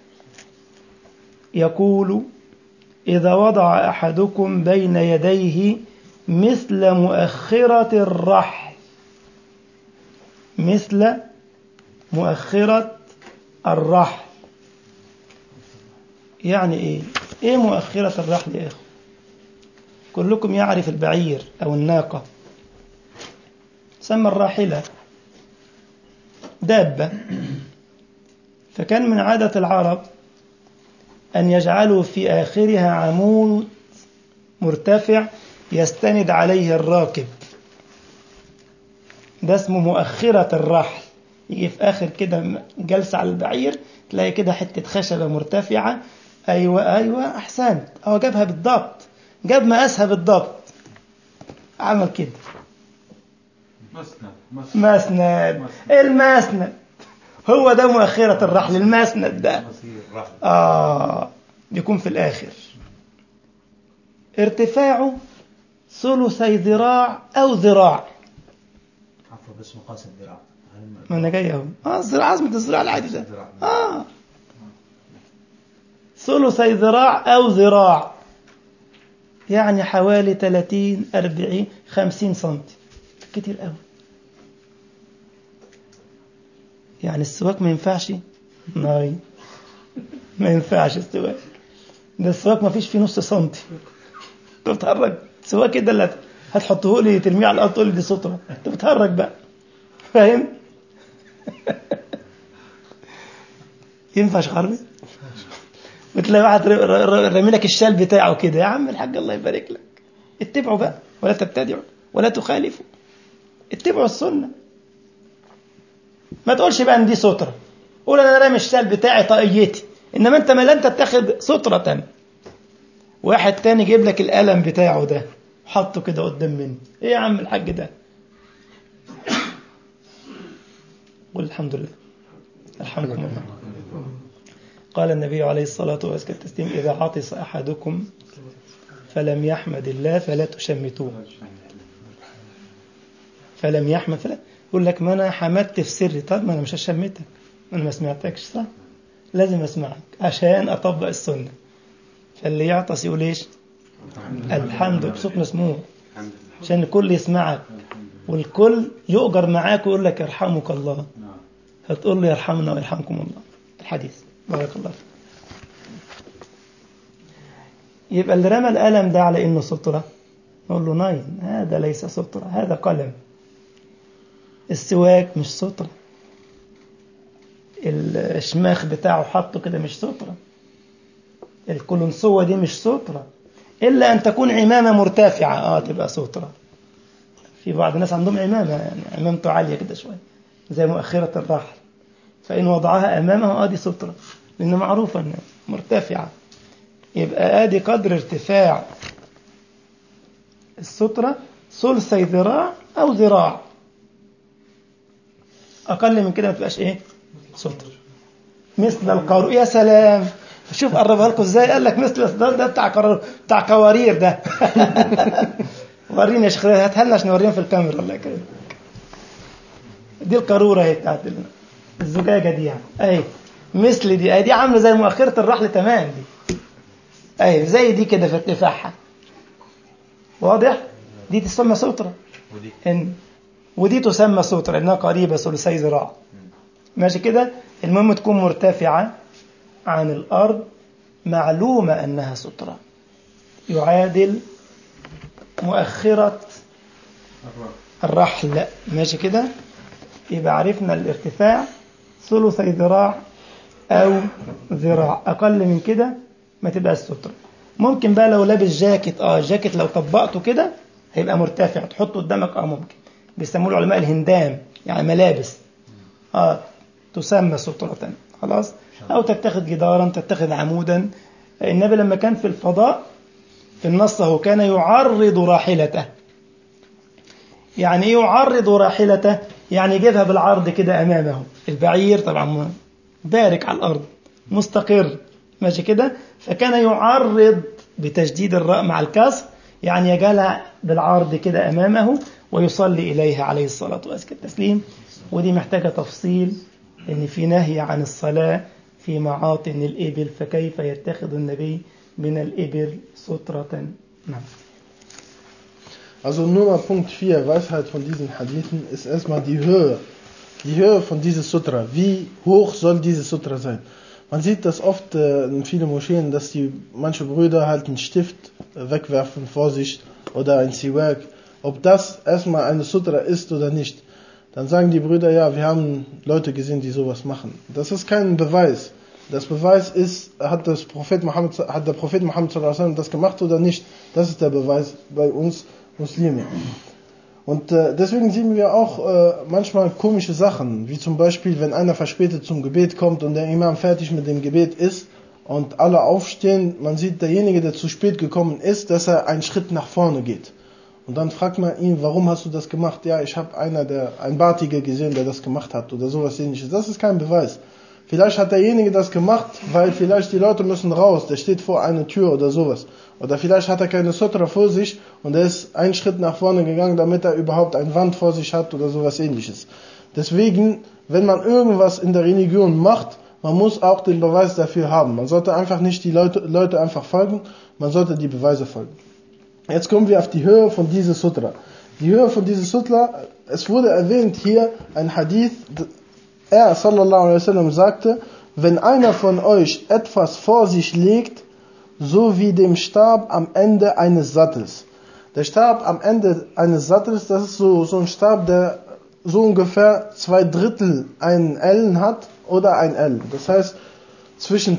يقول إذا وضع أحدكم بين يديه مثل مؤخرة الرحل. مثل مؤخرة الرحل يعني إيه؟ إيه مؤخرة الرحل يا أخو؟ كلكم يعرف البعير أو الناقة، سمى الراحلة دابة. فكان من عادة العرب أن يجعلوا في آخرها عمود مرتفع يستند عليه الراكب، ده اسمه مؤخرة الرحل. يجي في آخر كده جلسة على البعير تلاقي كده حتة خشبة مرتفعة. أيوة أحسنت، جابها بالضبط، جاب مقاسها بالضبط، عمل كده مسند. المسند هو ده مؤخرة الرحل، المسند ده يكون في الآخر. ارتفاعه ثلثي ذراع أو ذراع. عفوا بس مقاس الذراع. ما أنا جاي أهو. عظمة الذراع العادي ده. ثلثي ذراع أو ذراع، يعني حوالي 30 40 50 سنتي، كتير قوي. يعني السواك ما ينفعش؟ ما ينفعش السواك ده. السواك ما فيش فيه نص سنتي. انت بتهرج؟ سواك كده اللي هتحطه لي ترميه على الارض تقول لي دي ستره؟ انت بتهرج بقى، فاهم؟ ينفعش خربي؟ بتلاقي واحد رامي لك الشال بتاعه كده. يا عم الحاج الله يبارك لك، اتبعوا بقى ولا تبتدعوا ولا تخالفوا، اتبعوا السنه. ما تقولش بقى ان دي ستره، قول انا رامي الشال بتاعي طاقيتي، انما انت ما لن تتخذ ستره. واحد تاني جيب لك القلم بتاعه ده حطه كده قدام منه. ايه يا عم الحاج ده؟ قول الحمد لله. الحمكم الله. قال النبي عليه الصلاة والسلام إذا عطس أحدكم فلم يحمد الله فلا تشمتوه. فلم يحمد فلا يقول لك ما أنا حمدت في سري. طب ما أنا مش هشمتك، أنا ما سمعتكش صح؟ لازم أسمعك عشان أطبق السنة. فاللي يعطس يقول إيش؟ الحمد بصوت مسموع عشان الكل يسمعك والكل يؤجر معاك ويقول لك يرحمك الله، فتقول له يرحمنا ويرحمكم الله. الحديث بارك الله فيك. يبقى اللي رمى القلم ده على إنه سترة نقول له ناين، هذا ليس سترة، هذا قلم. السواك مش سترة، الشماخ بتاعه حطه كده مش سترة، الكلنسوة دي مش سترة، إلا أن تكون عمامة مرتفعة تبقى سترة. في بعض الناس عندهم عمامة يعني عمامته عالية كده شوية زي مؤخرة الرحل، فإن وضعها أمامه دي سترة لأنه معروفة أنها مرتفعة. يبقى آدي قدر ارتفاع السترة ثلثي ذراع أو ذراع، أقل من كده ما تبقاش إيه سترة. مثل القارور. يا سلام، شوف قربها لكم إزاي. قال لك مثل ده بتاع قوارير ده. ورينا يا شيخ، هاتها لنا عشان نوريها في الكاميرا. الله يكرمك. دي القارورة هي بتاعت الزجاجة دي يعني. أي مثل دي عاملة زي مؤخرة الرحل تمام دي. أي زي دي كده في ارتفاعها. واضح؟ دي تسمى سترة. ودي تسمى سترة إنها قريبة ثلثي ذراع. ماشي كده. المهم تكون مرتفعة عن الأرض، معلومة أنها سترة، يعادل مؤخرة الرحل. ماشي كده. يبقى عرفنا الارتفاع ثلثي ذراع أو ذراع، أقل من كده ما تبقى السترة. ممكن بقى لو لابس جاكيت جاكيت لو طبقته كده هيبقى مرتفع تحطه قدامك ممكن. بيسموه العلماء الهندام، يعني ملابس تسمى سترة. خلاص. أو تتخذ جدارا، تتخذ عمودا. النبي لما كان في الفضاء في النص هو كان يعرض راحلته. يعني ايه يعرض راحلته؟ يعني يجيبها بالعرض كده أمامه. البعير طبعا بارك على الأرض مستقر ماشي كده، فكان يعرض بتشديد الراء مع الكسر، يعني يجعلها بالعرض كده أمامه ويصلي إليها عليه الصلاة والتسليم. ودي محتاجة تفصيل، إن في نهي عن الصلاة في معاطن الإبل، فكيف يتخذ النبي من الإبل سترة. نعم. Also Nummer Punkt 4, Weisheit von diesen Hadithen, ist erstmal die Höhe. Die Höhe von dieser Sutra. Wie hoch soll diese Sutra sein? Man sieht das oft in vielen Moscheen, dass manche Brüder halt einen Stift wegwerfen vor sich oder ein Siwak. Ob das erstmal eine Sutra ist oder nicht. Dann sagen die Brüder, ja, wir haben Leute gesehen, die sowas machen. Das ist kein Beweis. Das Beweis ist, hat der Prophet Muhammad sallallahu das gemacht oder nicht. Das ist der Beweis bei uns Muslime. Und deswegen sehen wir auch manchmal komische Sachen, wie zum Beispiel, wenn einer verspätet zum Gebet kommt und der Imam fertig mit dem Gebet ist und alle aufstehen, man sieht, derjenige, der zu spät gekommen ist, dass er einen Schritt nach vorne geht. Und dann fragt man ihn, warum hast du das gemacht? Ja, ich habe einen Bärtiger gesehen, der das gemacht hat oder sowas ähnliches. Das ist kein Beweis. Vielleicht hat derjenige das gemacht, weil vielleicht die Leute müssen raus, der steht vor einer Tür oder sowas. Oder vielleicht hat er keine Sutra vor sich und er ist einen Schritt nach vorne gegangen, damit er überhaupt eine Wand vor sich hat oder sowas ähnliches. Deswegen, wenn man irgendwas in der Religion macht, man muss auch den Beweis dafür haben. Man sollte einfach nicht die Leute einfach folgen, man sollte die Beweise folgen. Jetzt kommen wir auf die Höhe von dieser Sutra. Die Höhe von dieser Sutra, es wurde erwähnt hier ein Hadith, er sallallahu alaihi wasallam sagte, wenn einer von euch etwas vor sich legt, so wie dem Stab am Ende eines Sattels. Der Stab am Ende eines Sattels, das ist so ein Stab, der so ungefähr 2/3 einen Ellen hat oder ein L. Das heißt, zwischen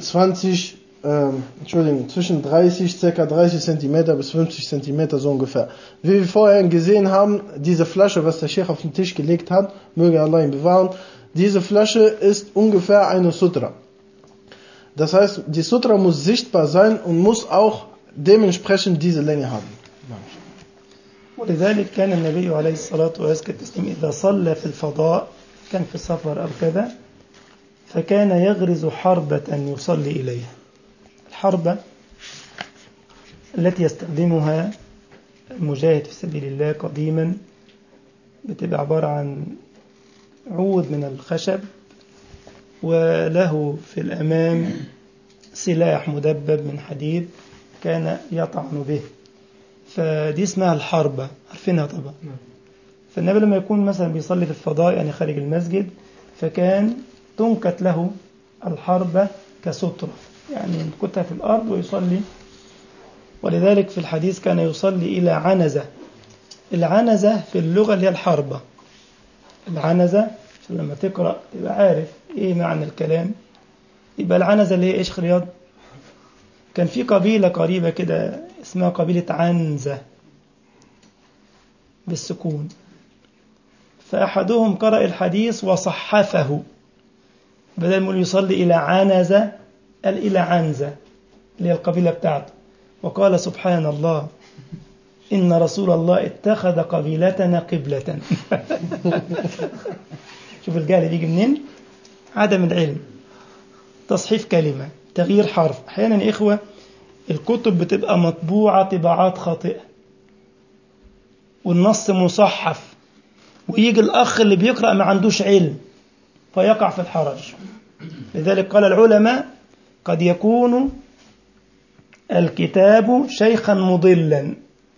30, ca. 30 cm bis 50 cm so ungefähr. Wie wir vorher gesehen haben, diese Flasche, was der Sheikh auf den Tisch gelegt hat, möge Allah ihn bewahren, diese Flasche ist ungefähr eine Sutra. Das heißt, die Sutra muss sichtbar sein und muss auch dementsprechend diese Länge haben. ولذلك كان النبي عليه الصلاة والسلام إذا صلى في الفضاء، كان في سفر أو كذا، فكان يغرز حربة يصلي إليها. الحربة التي يستخدمها المجاهد في سبيل الله قديما بتبقى عبارة عن عود من الخشب، وله في الأمام سلاح مدبب من حديد كان يطعن به، فدي اسمها الحربة، عارفينها طبعا. فالنبي لما يكون مثلا بيصلي في الفضاء يعني خارج المسجد، فكان تنكت له الحربة كسترة، يعني ينكتها في الأرض ويصلي. ولذلك في الحديث كان يصلي إلى عنزة. العنزة في اللغة اللي هي الحربة. العنزة لما تقرأ تبقى عارف إيه معنى الكلام. يبقى العنزة اللي هي إيش رياض؟ كان في قبيلة قريبة كده اسمها قبيلة عنزة بالسكون، فأحدهم قرأ الحديث وصحفه، بدل ما يصلي إلى عنزة قال إلى عنزة اللي هي القبيلة بتاعته، وقال سبحان الله إن رسول الله اتخذ قبيلتنا قبلة. شوف الجهل بيجي منين؟ عدم العلم، تصحيف كلمة، تغيير حرف. أحيانا يا إخوة الكتب بتبقى مطبوعة طباعات خاطئة والنص مصحف، ويجي الأخ اللي بيقرأ ما عندوش علم فيقع في الحرج. لذلك قال العلماء قد يكون الكتاب شيخا مضلا.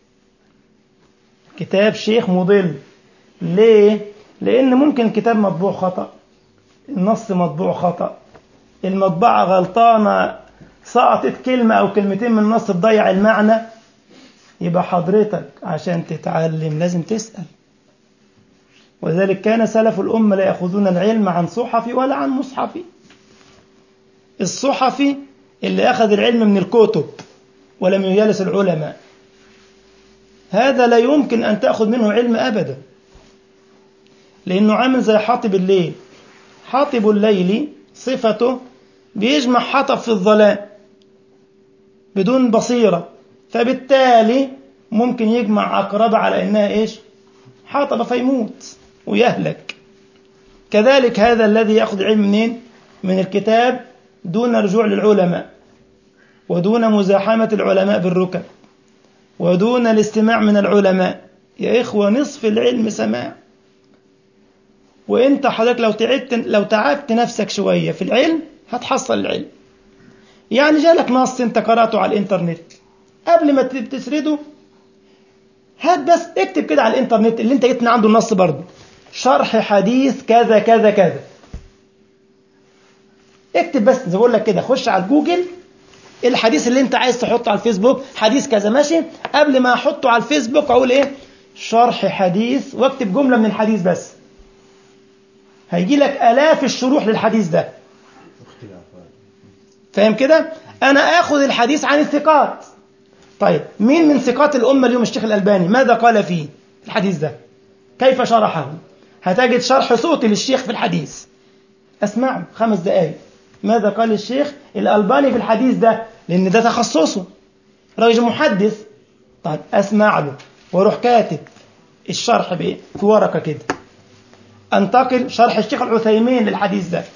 كتاب شيخ مضل. ليه؟ لأن ممكن الكتاب مطبوع خطأ، النص مطبوع خطأ، المطبعة غلطانة، سقطت كلمة أو كلمتين من النص تضيع المعنى. يبقى حضرتك عشان تتعلم لازم تسأل. ولذلك كان سلف الأمة لا يأخذون العلم عن صحفي ولا عن مصحفي. الصحفي اللي أخذ العلم من الكتب ولم يجالس العلماء، هذا لا يمكن أن تأخذ منه علم أبدا، لأنه عامل زي حاطب الليل. حاطب الليل صفته بيجمع حطب في الظلام بدون بصيرة، فبالتالي ممكن يجمع عقربة على إنها إيش؟ حطب، فيموت ويهلك. كذلك هذا الذي يأخذ العلم منين؟ من الكتاب دون رجوع للعلماء، ودون مزاحمة العلماء بالركب، ودون الاستماع من العلماء. يا إخوة نصف العلم سماع. وإنت حضرتك لو تعبت نفسك شوية في العلم هتحصل العلم. يعني جالك نص انت قرأته على الانترنت، قبل ما تسرده هات بس اكتب كده على الانترنت اللي انت جبت من عنده النص برضه، شرح حديث كذا كذا كذا. اكتب بس زي بقول لك كده، خش على جوجل الحديث اللي انت عايز تحطه على الفيسبوك، حديث كذا ماشي، قبل ما احطه على الفيسبوك اقول ايه؟ شرح حديث، واكتب جملة من الحديث بس. هيجي لك آلاف الشروح للحديث ده. فاهم كده؟ أنا آخذ الحديث عن الثقات. طيب مين من ثقات الأمة اليوم؟ الشيخ الألباني ماذا قال فيه الحديث ده؟ كيف شرحه؟ هتجد شرح صوتي للشيخ في الحديث، أسمعه 5 دقائق. ماذا قال الشيخ الألباني في الحديث ده؟ لأن ده تخصصه، راجل محدث. طيب أسمع له واروح كاتب الشرح في ورقة كده. انتقل شرح الشيخ العثيمين للحديث ده،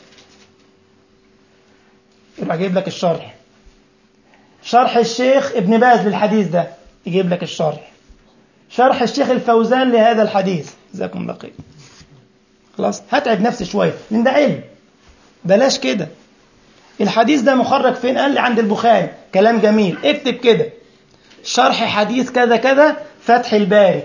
يبقى يجيب لك الشرح. شرح الشيخ ابن باز للحديث ده، يجيب لك الشرح. شرح الشيخ الفوزان لهذا الحديث، جزاكم الله خير. خلاص هتعب نفسي شويه لان ده علم. بلاش كده. الحديث ده مخرج فين؟ قال لي عند البخاري. كلام جميل، اكتب كده شرح حديث كذا كذا فتح الباري.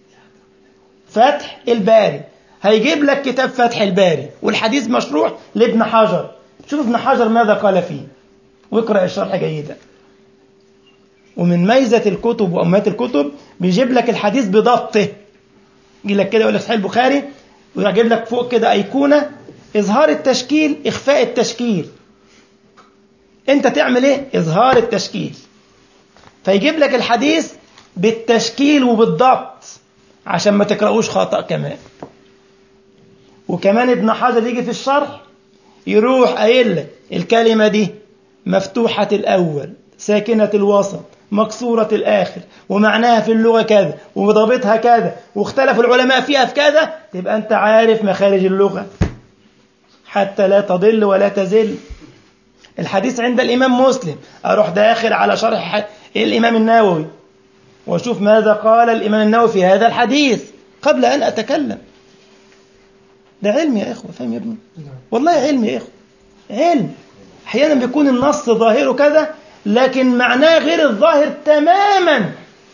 فتح الباري هيجيب لك كتاب فتح الباري والحديث مشروح لابن حجر. شوف ابن حجر ماذا قال فيه واقرأ الشرح جيدا. ومن ميزة الكتب وأمهات الكتب بيجيب لك الحديث بضبطه. يجي لك كده يقول لك صحيح البخاري ويجيب لك فوق كده أيقونة إظهار التشكيل إخفاء التشكيل. أنت تعمل إيه؟ إظهار التشكيل. فيجيب لك الحديث بالتشكيل وبالضبط عشان ما تقرأوش خطأ كمان. وكمان ابن حجر يجي في الشرح يروح قايل لك الكلمة دي مفتوحة الأول ساكنة الوسط مكسورة الآخر ومعناها في اللغة كذا وضابطها كذا واختلف العلماء فيها في كذا. تبقى أنت عارف مخارج اللغة. حتى لا تضل ولا تزل. الحديث عند الإمام مسلم، أروح داخل على شرح الإمام النووي وأشوف ماذا قال الإمام النووي في هذا الحديث قبل أن أتكلم. ده علم يا إخوة، فهم يا ابني؟ والله علم يا إخوة، علم. أحيانا بيكون النص ظاهره كذا لكن معناه غير الظاهر تماما،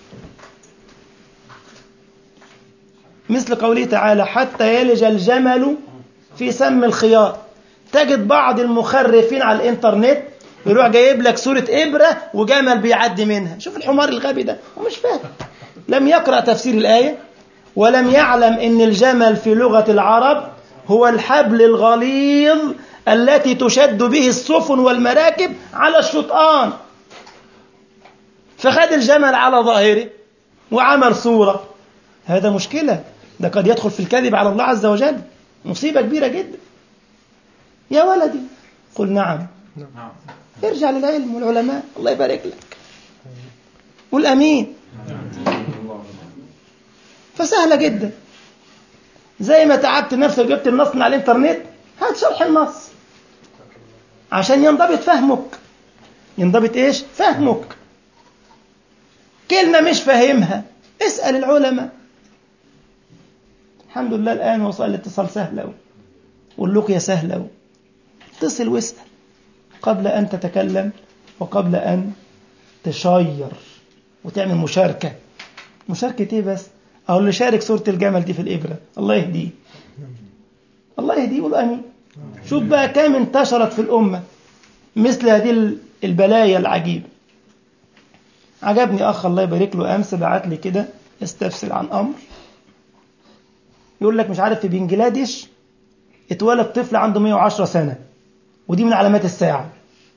مثل قوله تعالى حتى يلج الجمل في سم الخياط. تجد بعض المخرفين على الانترنت يروح جايب لك صورة إبرة وجمل بيعدي منها. شوف الحمار الغبي ده، ومش فاهم، لم يقرأ تفسير الآية ولم يعلم إن الجمل في لغة العرب هو الحبل الغليظ التي تشد به السفن والمراكب على الشطآن، فخد الجمل على ظاهره وعمل صورة. هذا مشكلة، ده قد يدخل في الكذب على الله عز وجل، مصيبة كبيرة جدا. يا ولدي قل نعم، ارجع للعلم والعلماء، الله يبارك لك، قل أمين. فسهلة جدا، زي ما تعبت نفسك وجبت النص من على الانترنت، هات شرح النص عشان ينضبط فهمك. ينضبط ايش؟ فهمك. كلمة مش فاهمها اسأل العلماء. الحمد لله الآن وصل الاتصال سهل واللقيا سهلة. اتصل واسأل قبل أن تتكلم وقبل أن تشير وتعمل مشاركة. مشاركة ايه بس؟ أو اللي شارك صورة الجمل دي في الإبرة، الله يهديه، الله يهديه، قول آمين. شوف بقى كم انتشرت في الأمة مثل هذه البلايا العجيبة. عجبني أخ الله يبارك له أمس بعت لي كده استفسر عن أمر، يقول لك مش عارف في بنجلاديش اتولد طفل عنده 110 سنة ودي من علامات الساعة،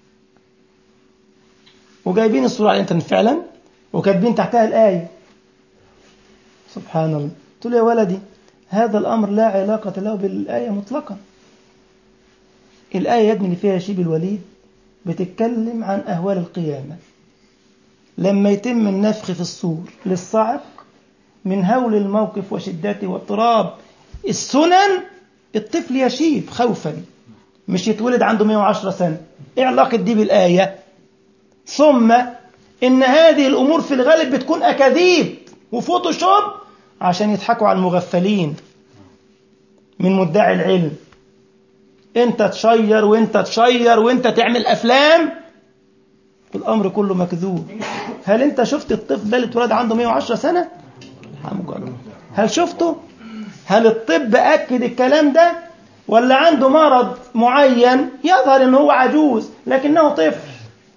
وجايبين الصورة على الانترنت فعلا وكاتبين تحتها الآية. سبحان الله. قلت له يا ولدي هذا الأمر لا علاقة له بالآية مطلقا. الآية يا ابني اللي فيها شيب الوليد بتتكلم عن أهوال القيامة لما يتم النفخ في الصور للصعق من هول الموقف وشدته واضطراب السنن، الطفل يشيب خوفا، مش يتولد عنده 110 سنة. ايه علاقة دي بالآية؟ ثم إن هذه الأمور في الغالب بتكون أكاذيب وفوتوشوب عشان يضحكوا على المغفلين من مدعي العلم. انت تشير وانت تشير وانت تعمل أفلام، الأمر كله مكذوب. هل انت شفت الطفل ده اللي اتولد عنده 110 سنة؟ هل شفته؟ هل الطب أكد الكلام ده؟ ولا عنده مرض معين يظهر انه هو عجوز لكنه طفل؟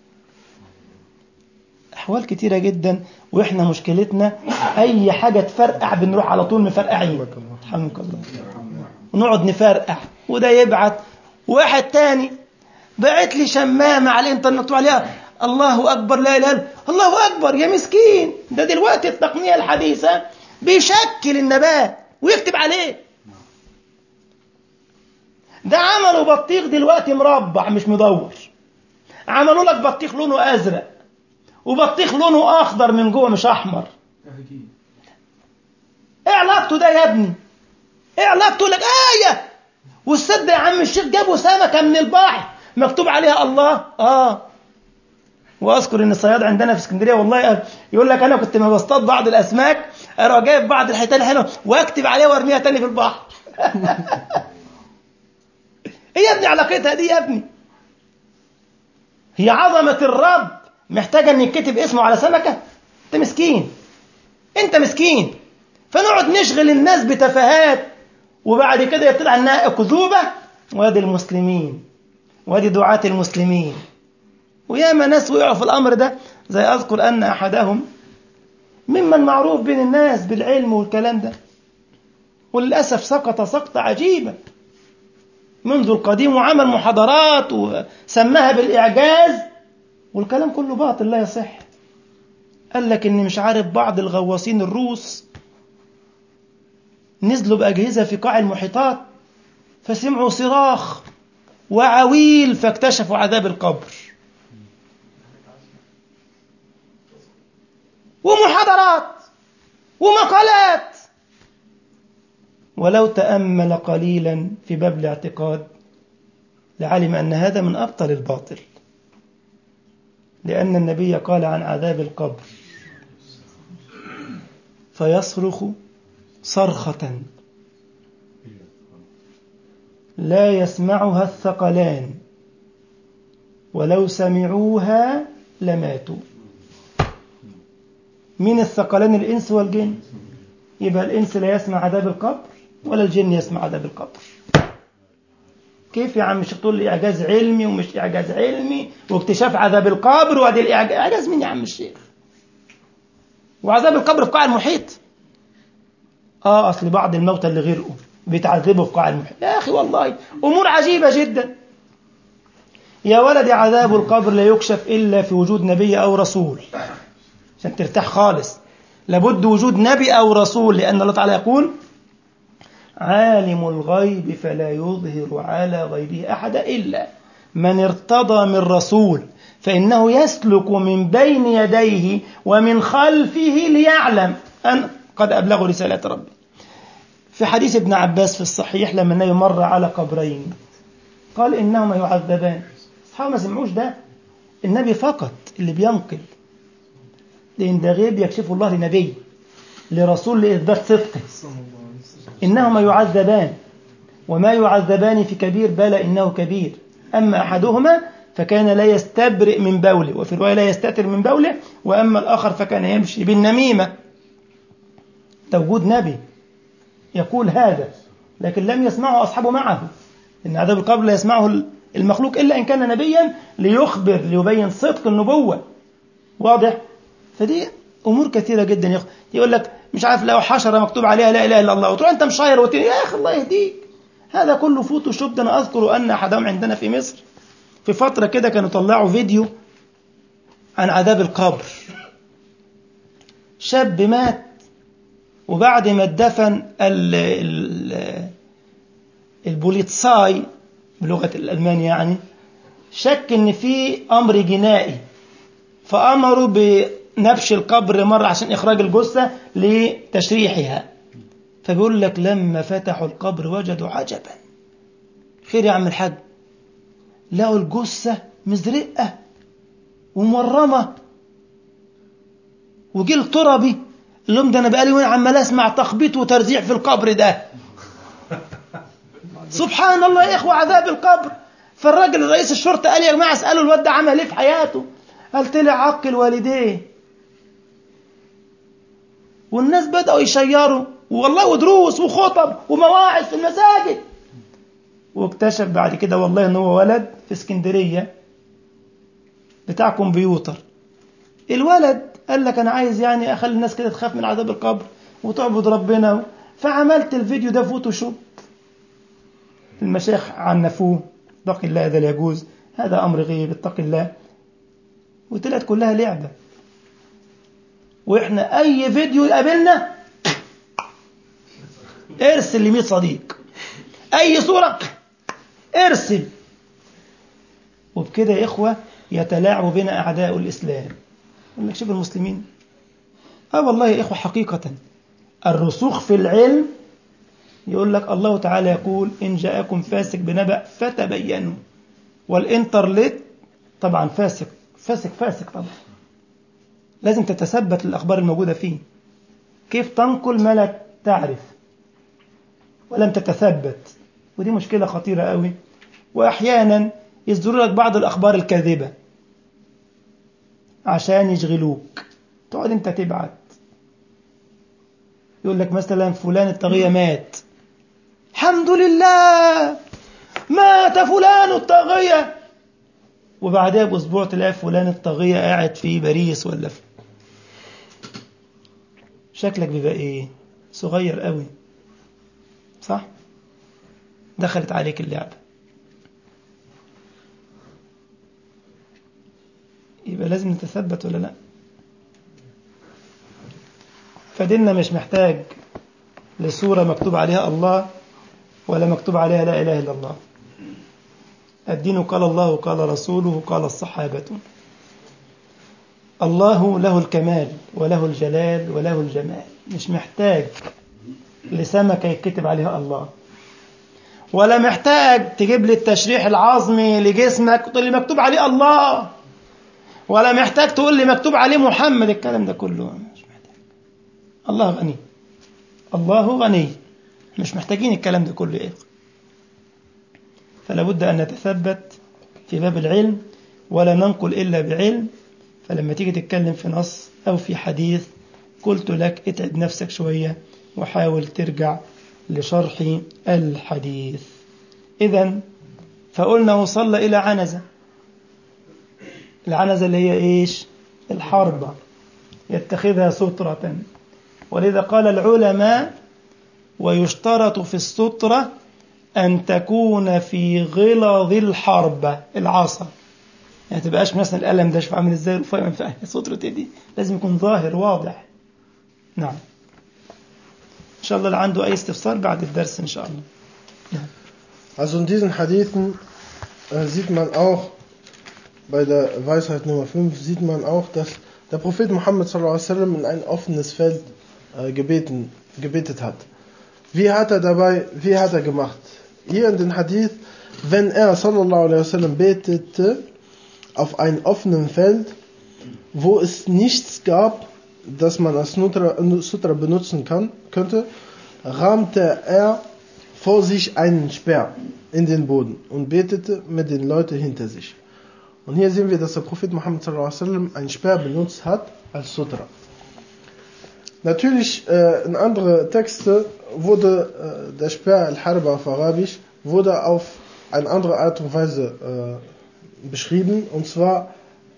أحوال كتيرة جدا، وإحنا مشكلتنا أي حاجة تفرقع بنروح على طول مفرقعين. رحمك الله. ونقعد نفرقع، وده يبعت واحد تاني بعت لي شمامة على الانترنت عليها الله أكبر لا إله إلا الله أكبر. يا مسكين، ده دلوقتي التقنية الحديثة بيشكل النبات ويكتب عليه. ده عملوا بطيخ دلوقتي مربع مش مدور، عملوا لك بطيخ لونه أزرق وبطيخ لونه أخضر من جوه مش أحمر. إيه علاقته ده يا ابني؟ إيه علاقته؟ لك آية والسد يا عم الشيخ جابوا سمكة من البحر مكتوب عليها الله. وأذكر إن الصياد عندنا في اسكندرية والله يقول لك أنا كنت ما بصطاد بعض الأسماك أروح جايب بعض الحيتان الحلوة وأكتب عليها وأرميها تاني في البحر. إيه يا ابني علاقتها دي يا ابني؟ هي عظمة الرب محتاجة أن يكتب اسمه على سمكة؟ أنت مسكين، أنت مسكين. فنقعد نشغل الناس بتفاهات وبعد كده يطلع أنها أكذوبة. وادي المسلمين وادي دعاة المسلمين وياما ناس وقعوا في الأمر ده. زي أذكر أن أحدهم ممن معروف بين الناس بالعلم والكلام ده، وللأسف سقط سقطة عجيبة منذ القديم وعمل محاضرات وسماها بالإعجاز والكلام كله باطل لا يصح. قال لك إن مش عارف بعض الغواصين الروس نزلوا بأجهزة في قاع المحيطات فسمعوا صراخ وعويل فاكتشفوا عذاب القبر. ومحاضرات ومقالات. ولو تأمل قليلا في باب الاعتقاد لعلم أن هذا من أبطل الباطل، لأن النبي قال عن عذاب القبر: فيصرخ صرخة لا يسمعها الثقلان ولو سمعوها لماتوا. من الثقلان؟ الإنس والجن. يبقى الإنس لا يسمع عذاب القبر ولا الجن يسمع عذاب القبر. كيف يا عم الشيخ تقول لي إعجاز علمي ومش إعجاز علمي واكتشاف عذاب القبر وادي الإعجاز؟ إعجاز مين يا عم الشيخ؟ وعذاب القبر في قاع المحيط. أصل بعض الموتى اللي غرقوا بيتعذبوا في قاع المحيط. يا أخي والله أمور عجيبة جدا. يا ولدي عذاب القبر لا يكشف إلا في وجود نبي أو رسول، عشان ترتاح خالص. لابد وجود نبي أو رسول، لأن الله تعالى يقول: عالم الغيب فلا يظهر على غيبه أحد إلا من ارتضى من رسول فإنه يسلك من بين يديه ومن خلفه ليعلم أن قد أبلغوا رسالة ربي. في حديث ابن عباس في الصحيح لما النبي مر على قبرين قال: إنهما يعذبان. أصحابه ما سمعوش ده، النبي فقط اللي بينقل، لأن ده غيب يكشف الله لنبي لرسول لإثبات صدقه. إنهما يعذبان وما يعذبان في كبير بلى إنه كبير، أما أحدهما فكان لا يستبرئ من بوله، وفي رواية لا يستتر من بوله، وأما الآخر فكان يمشي بالنميمة. توجود نبي يقول هذا، لكن لم يسمعه أصحابه معه، إن عذاب القبر لا يسمعه المخلوق إلا إن كان نبيا ليخبر ليبين صدق النبوة. واضح؟ فدي أمور كثيرة جدا. يقول لك مش عارف لو حشرة مكتوب عليها لا إله إلا الله وتروح أنت مشاير يا أخي الله يهديك، هذا كله فوتوشوب. أنا أذكر أن أحدهم عندنا في مصر في فترة كده كانوا طلعوا فيديو عن عذاب القبر. شاب مات وبعد ما اتدفن البوليتساي بلغة الألمان يعني شك إن في أمر جنائي، فأمروا بنبش القبر مرة عشان إخراج الجثة لتشريحها. فبيقول لك لما فتحوا القبر وجدوا عجبا. خير يا عم الحاج؟ لقوا الجثة مزرقة ومورمة وجيل تربي. اللهم ده أنا بقالي وين عمال أسمع تخبيط وترزيع في القبر ده. سبحان الله يا إخوة، عذاب القبر. فالراجل رئيس الشرطة قال: يا جماعة اسألوا الواد ده عمل إيه في حياته. قال: طلع عقل والديه. والناس بدأوا يشيروا والله، ودروس وخطب ومواعظ في المساجد. واكتشف بعد كده والله إن هو ولد في اسكندرية بتاع كمبيوتر. الولد قال لك أنا عايز يعني أخلي الناس كده تخاف من عذاب القبر وتعبد ربنا، فعملت الفيديو ده فوتوشوب. المشايخ عنفوه: اتق الله هذا لا يجوز، هذا أمر غيب، اتق الله. وطلعت كلها لعبة. وإحنا أي فيديو يقابلنا ارسل ل100 صديق، أي صورة ارسل. وبكده يا إخوة يتلاعب بنا أعداء الإسلام. يقول لك شوف المسلمين. والله يا إخوة حقيقة الرسوخ في العلم. يقول لك الله تعالى يقول: إن جاءكم فاسق بنبأ فتبينوا. والإنترنت طبعا فاسق فاسق فاسق طبعا، لازم تتثبت الأخبار الموجودة فيه. كيف تنقل ما لا تعرف ولم تتثبت؟ ودي مشكلة خطيرة قوي. وأحيانا يصدروا لك بعض الأخبار الكاذبة عشان يشغلوك، تقعد أنت تبعت. يقول لك مثلا فلان الطاغية مات، الحمد لله مات فلان الطاغية، وبعدها بأسبوع تلاقي فلان الطاغية قاعد في باريس ولا في. شكلك بيبقى إيه؟ صغير قوي، صح؟ دخلت عليك اللعبة. يبقى لازم نتثبت ولا لا؟ فديننا مش محتاج لصورة مكتوب عليها الله ولا مكتوب عليها لا إله إلا الله. الدين قال الله قال رسوله قال الصحابة. الله له الكمال وله الجلال وله الجمال، مش محتاج لسمكة يكتب عليها الله، ولا محتاج تجيب لي التشريح العظمي لجسمك وتقول لي مكتوب عليه الله، ولا محتاج تقول لي مكتوب عليه محمد. الكلام ده كله مش محتاج. الله غني، الله غني، مش محتاجين الكلام ده كله. فلا بد أن نتثبت في باب العلم ولا ننقل إلا بعلم. فلما تيجي تتكلم في نص أو في حديث قلت لك اتعب نفسك شوية وحاول ترجع لشرح الحديث. إذن فقلنا وصل إلى عنزة. العنزة اللي هي إيش؟ الحربة، يتخذها سترة. ولذا قال العلماء ويشترط في السترة أن تكون في غلظ الحربة، العصا، يعني تبقاش مثلا القلم ده شوف عامل ازاي رفيع من فوق. سترة دي لازم يكون ظاهر واضح. نعم. إن شاء الله اللي عنده أي استفسار بعد الدرس إن شاء الله. نعم. Also in diesen Hadithen sieht man auch, bei der Weisheit Nummer 5 sieht man auch, dass der Prophet Muhammad sallallahu alaihi wasallam in ein offenes Feld gebetet hat. Wie hat er gemacht? Hier in den Hadith, wenn er sallallahu alaihi wasallam betete auf einem offenen Feld, wo es nichts gab, das man als Sutra benutzen könnte, rahmte er vor sich einen Speer in den Boden und betete mit den Leuten hinter sich. Und hier sehen wir, dass der Prophet Muhammad sallallahu alaihi wasallam einen Speer benutzt hat als Sutra. Natürlich in andere Texte wurde der Speer al-Harba auf Arabisch wurde auf eine andere Art und Weise beschrieben, und zwar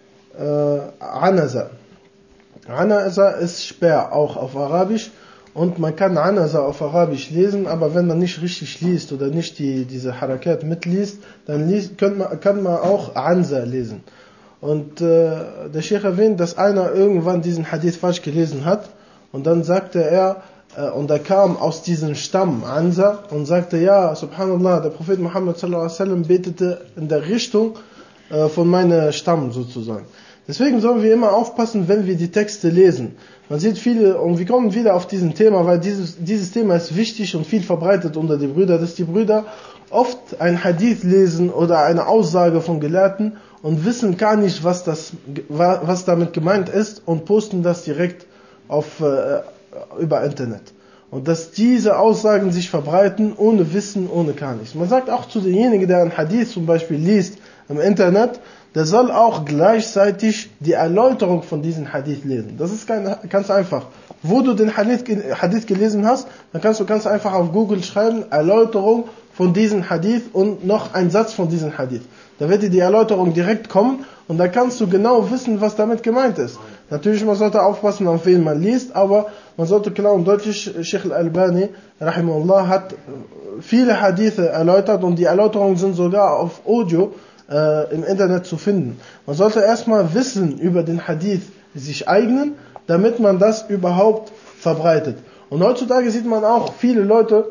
Anaza. Anaza ist Speer auch auf Arabisch, und man kann Anaza auf Arabisch lesen, aber wenn man nicht richtig liest oder nicht diese Harakat mitliest, dann kann man auch Anza lesen. Und der Sheikh erwähnt, dass einer irgendwann diesen Hadith falsch gelesen hat, und dann sagte er, und er kam aus diesem Stamm Anza und sagte, ja, subhanallah, der Prophet Muhammad sallallahu alaihi wasallam betete in der Richtung von meinem Stamm sozusagen. Deswegen sollen wir immer aufpassen, wenn wir die Texte lesen. Man sieht viele, und wir kommen wieder auf diesen Thema, weil dieses Thema ist wichtig und viel verbreitet unter die Brüder, dass die Brüder oft ein Hadith lesen oder eine Aussage von Gelehrten und wissen gar nicht, was damit gemeint ist, und posten das direkt über Internet. Und dass diese Aussagen sich verbreiten ohne Wissen, ohne gar nichts. Man sagt auch zu demjenigen, der ein Hadith zum Beispiel liest im Internet, der soll auch gleichzeitig die Erläuterung von diesem Hadith lesen. Das ist ganz einfach. Wo du den Hadith gelesen hast, dann kannst du ganz einfach auf Google schreiben, Erläuterung von diesem Hadith und noch ein Satz von diesem Hadith. Da wird dir die Erläuterung direkt kommen, und da kannst du genau wissen, was damit gemeint ist. Natürlich, man sollte aufpassen, auf wen man liest, aber man sollte klar und deutlich, Sheikh al-Albani, rahimahullah, hat viele Hadithe erläutert, und die Erläuterungen sind sogar auf Audio im Internet zu finden. Man sollte erstmal Wissen über den Hadith sich eignen, damit man das überhaupt verbreitet. Und heutzutage sieht man auch viele Leute,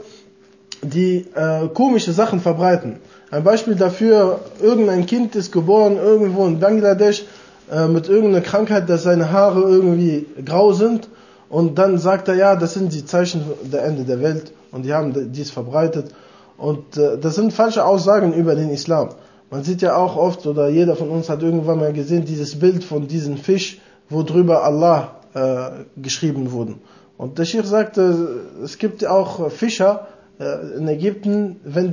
die komische Sachen verbreiten. Ein Beispiel dafür, irgendein Kind ist geboren irgendwo in Bangladesch mit irgendeiner Krankheit, dass seine Haare irgendwie grau sind, und dann sagt er, ja, das sind die Zeichen der Ende der Welt, und die haben dies verbreitet. Und das sind falsche Aussagen über den Islam. Man sieht ja auch oft, oder jeder von uns hat irgendwann mal gesehen, dieses Bild von diesem Fisch, wo drüber Allah geschrieben wurde. Und der Sheikh sagte, es gibt auch Fischer in Ägypten, wenn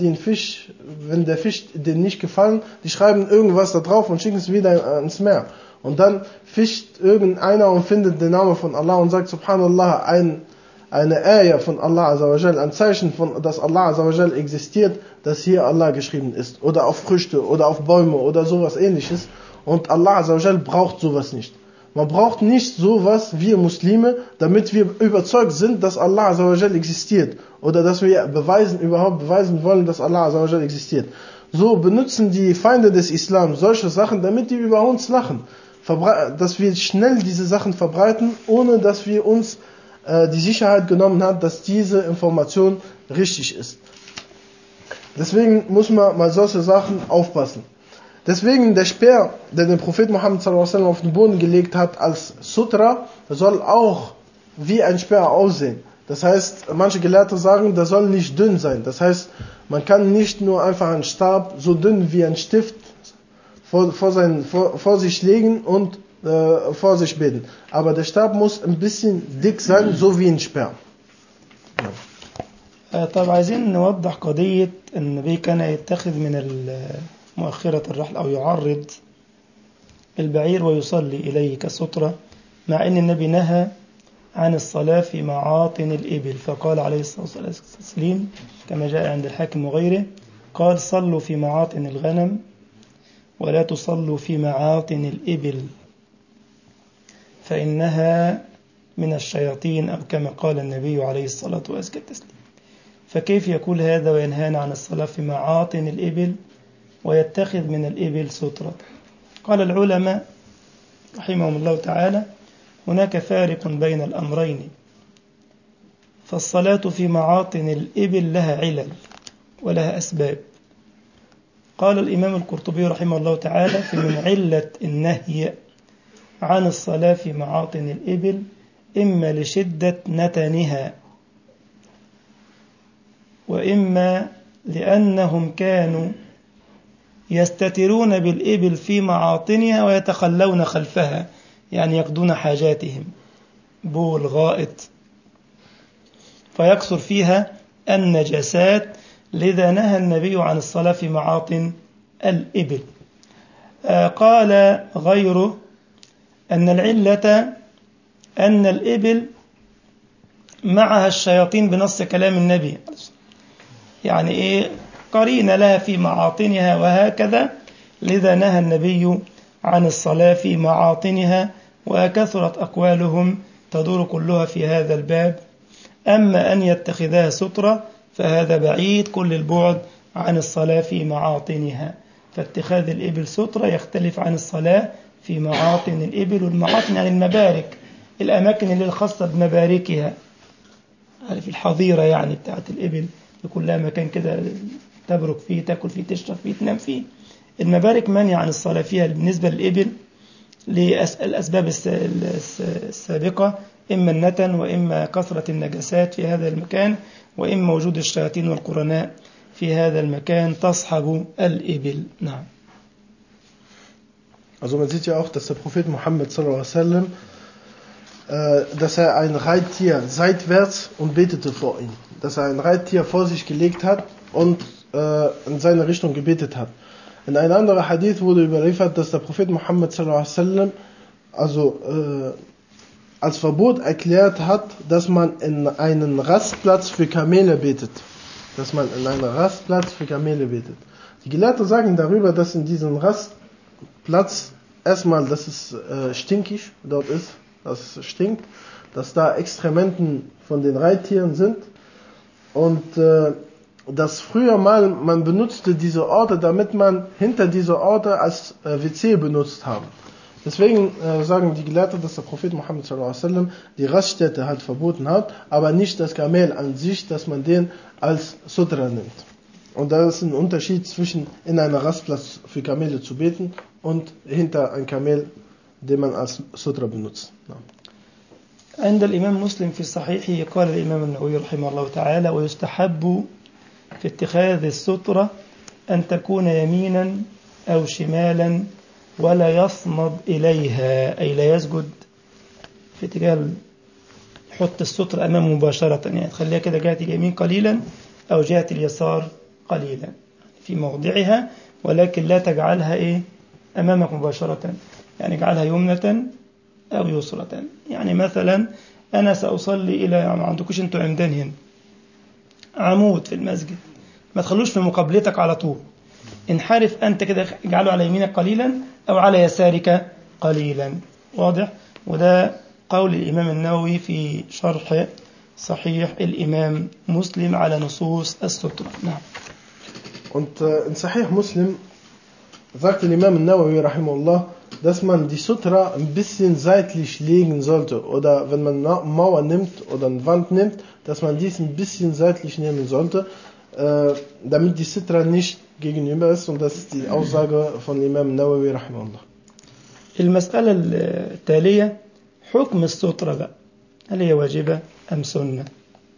der Fisch denen nicht gefallen, die schreiben irgendwas da drauf und schicken es wieder ins Meer. Und dann fischt irgendeiner und findet den Namen von Allah und sagt, subhanallah, eine Ayah von Allah Azawajal, ein Zeichen von, dass Allah Azawajal existiert, dass hier Allah geschrieben ist. Oder auf Früchte oder auf Bäume oder sowas ähnliches. Und Allah Azawajal braucht sowas nicht. Man braucht nicht sowas, wir Muslime, damit wir überzeugt sind, dass Allah Azawajal existiert. Oder dass wir überhaupt beweisen wollen, dass Allah Azawajal existiert. So benutzen die Feinde des Islam solche Sachen, damit die über uns lachen. Dass wir schnell diese Sachen verbreiten, ohne dass wir uns die Sicherheit genommen haben, dass diese Information richtig ist. Deswegen muss man mal solche Sachen aufpassen. Deswegen der Speer, der den Prophet Muhammad sallallahu alaihi wasallam auf den Boden gelegt hat als Sutra, soll auch wie ein Speer aussehen. Das heißt, manche Gelehrte sagen, der soll nicht dünn sein. Das heißt, man kann nicht nur einfach einen Stab so dünn wie ein Stift vor sich legen und vor sich beten. Aber der Stab muss ein bisschen dick sein, so wie ein Speer. طب عايزين نوضح قضية النبي كان يتخذ من مؤخرة الرحل أو يعرض البعير ويصلي إليه كسترة، مع أن النبي نهى عن الصلاة في معاطن الإبل، فقال عليه الصلاة والسلام كما جاء عند الحاكم وغيره، قال صلوا في معاطن الغنم ولا تصلوا في معاطن الإبل فإنها من الشياطين، أو كما قال النبي عليه الصلاة والسلام. فكيف يقول هذا وينهانا عن الصلاة في معاطن الإبل ويتخذ من الإبل سترة؟ قال العلماء رحمهم الله تعالى هناك فارق بين الأمرين، فالصلاة في معاطن الإبل لها علل ولها أسباب. قال الإمام القرطبي رحمه الله تعالى في من علة النهي عن الصلاة في معاطن الإبل إما لشدة نتنها، وإما لأنهم كانوا يستترون بالإبل في معاطنها ويتخلون خلفها، يعني يقضون حاجاتهم بول غائط فيكثر فيها النجاسات، لذا نهى النبي عن الصلاة في معاطن الإبل. قال غيره أن العلة أن الإبل معها الشياطين بنص كلام النبي، يعني إيه قرين لها في معاطنها وهكذا، لذا نهى النبي عن الصلاة في معاطنها، وكثرت أقوالهم تدور كلها في هذا الباب. أما أن يتخذها سترة فهذا بعيد كل البعد عن الصلاة في معاطنها، فاتخاذ الإبل سترة يختلف عن الصلاة في معاطن الإبل. والمعاطن يعني المبارك، الأماكن اللي الخاصة بمباركها، عارف الحظيرة يعني بتاعت الإبل يكون لها مكان كده تبرك فيه، تأكل فيه، تشرب فيه، تنام فيه. المبارك منع عن الصلاة فيها بالنسبة للإبل للأسباب السابقة، إما النتن وإما كثرة النجاسات في هذا المكان وإما وجود الشياطين والقرناء في هذا المكان تصحب الإبل. نعم. Also man sieht ja auch, dass der Prophet Muhammad sallallahu alaihi wasallam, dass ein Reittier seitwärts und betete vor ihm, dass ein Reittier vor sich gelegt hat und in seine Richtung gebetet hat. In einem anderen Hadith wurde überliefert, dass der Prophet Muhammad sallallahu alaihi wasallam als Verbot erklärt hat, dass man in einen Rastplatz für Kamele betet. Die Gelehrten sagen darüber, dass in diesem Rastplatz erstmal, dass es stinkig dort ist, dass es stinkt, dass da Exkrementen von den Reittieren sind und dass früher mal man benutzte diese Orte, damit man hinter diese Orte als WC benutzt haben. Deswegen sagen die Gelehrten, dass der Prophet Muhammad sallallahu alaihi wasallam die Raststätte halt verboten hat, aber nicht das Kamel an sich, dass man den als Sutra nimmt. Und da ist ein Unterschied zwischen in einem Rastplatz für Kamele zu beten und hinter ein Kamel, den man als Sutra benutzt. عند الإمام مسلم في صحيحه قال الإمام النووي رحمه الله تعالى ويستحب في اتخاذ السترة أن تكون يمينا أو شمالا ولا يصمد إليها، أي لا يسجد في اتجاه يحط السترة أمامه مباشرة، يعني خليها كده جهة اليمين قليلا أو جهة اليسار قليلا في موضعها، ولكن لا تجعلها أمامك مباشرة، يعني اجعلها يمنة أو يسرة. يعني مثلا أنا سأصلي إلى، ما عندكوش أنتوا عمدان هنا، عمود في المسجد، ما تخلوش في مقابلتك على طول، انحرف أنت كده، اجعله على يمينك قليلا أو على يسارك قليلا. واضح؟ وده قول الإمام النووي في شرح صحيح الإمام مسلم على نصوص السترة. نعم. Und in Sahih Muslim sagt der Imam Nawawi rahimahullah, dass man die Sutra ein bisschen seitlich legen sollte, oder wenn man eine Mauer nimmt oder eine Wand nimmt, dass man dies ein bisschen seitlich nehmen sollte, damit die Sutra nicht gegenüber ist, und das ist die Aussage von Imam Nawawi rahimahullah. المسألة التالية حكم السترة بقى، هل هي واجبة أم سنة؟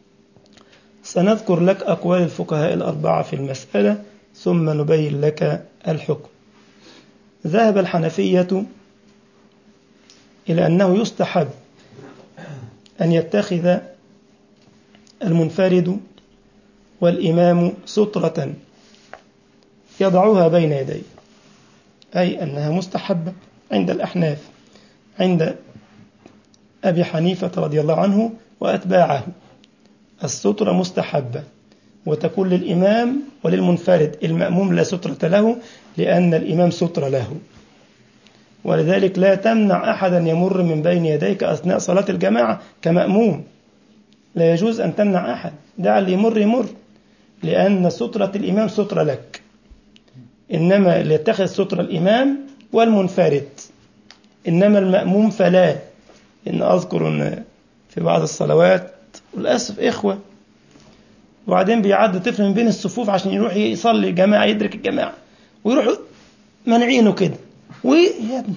سنذكر لك أقوال الفقهاء الأربعة في المسألة ثم نبين لك الحكم. ذهب الحنفية إلى أنه يستحب أن يتخذ المنفرد والإمام سترة يضعها بين يديه، أي أنها مستحبة عند الأحناف، عند أبي حنيفة رضي الله عنه وأتباعه السترة مستحبة، وتكون للإمام وللمنفرد. المأموم لا سترة له لأن الإمام سترة له، ولذلك لا تمنع أحدا يمر من بين يديك أثناء صلاة الجماعة كمأموم، لا يجوز أن تمنع أحد، دع اللي يمر، لأن سترة الإمام سترة لك، إنما اللي يتخذ سترة الإمام والمنفرد، إنما المأموم فلا. إن أذكر أن في بعض الصلوات وللأسف إخوة وبعدين بيعد طفل من بين الصفوف عشان يروح يصلي الجماعة، يدرك الجماعة، ويروح منعينه كده، ويا ابني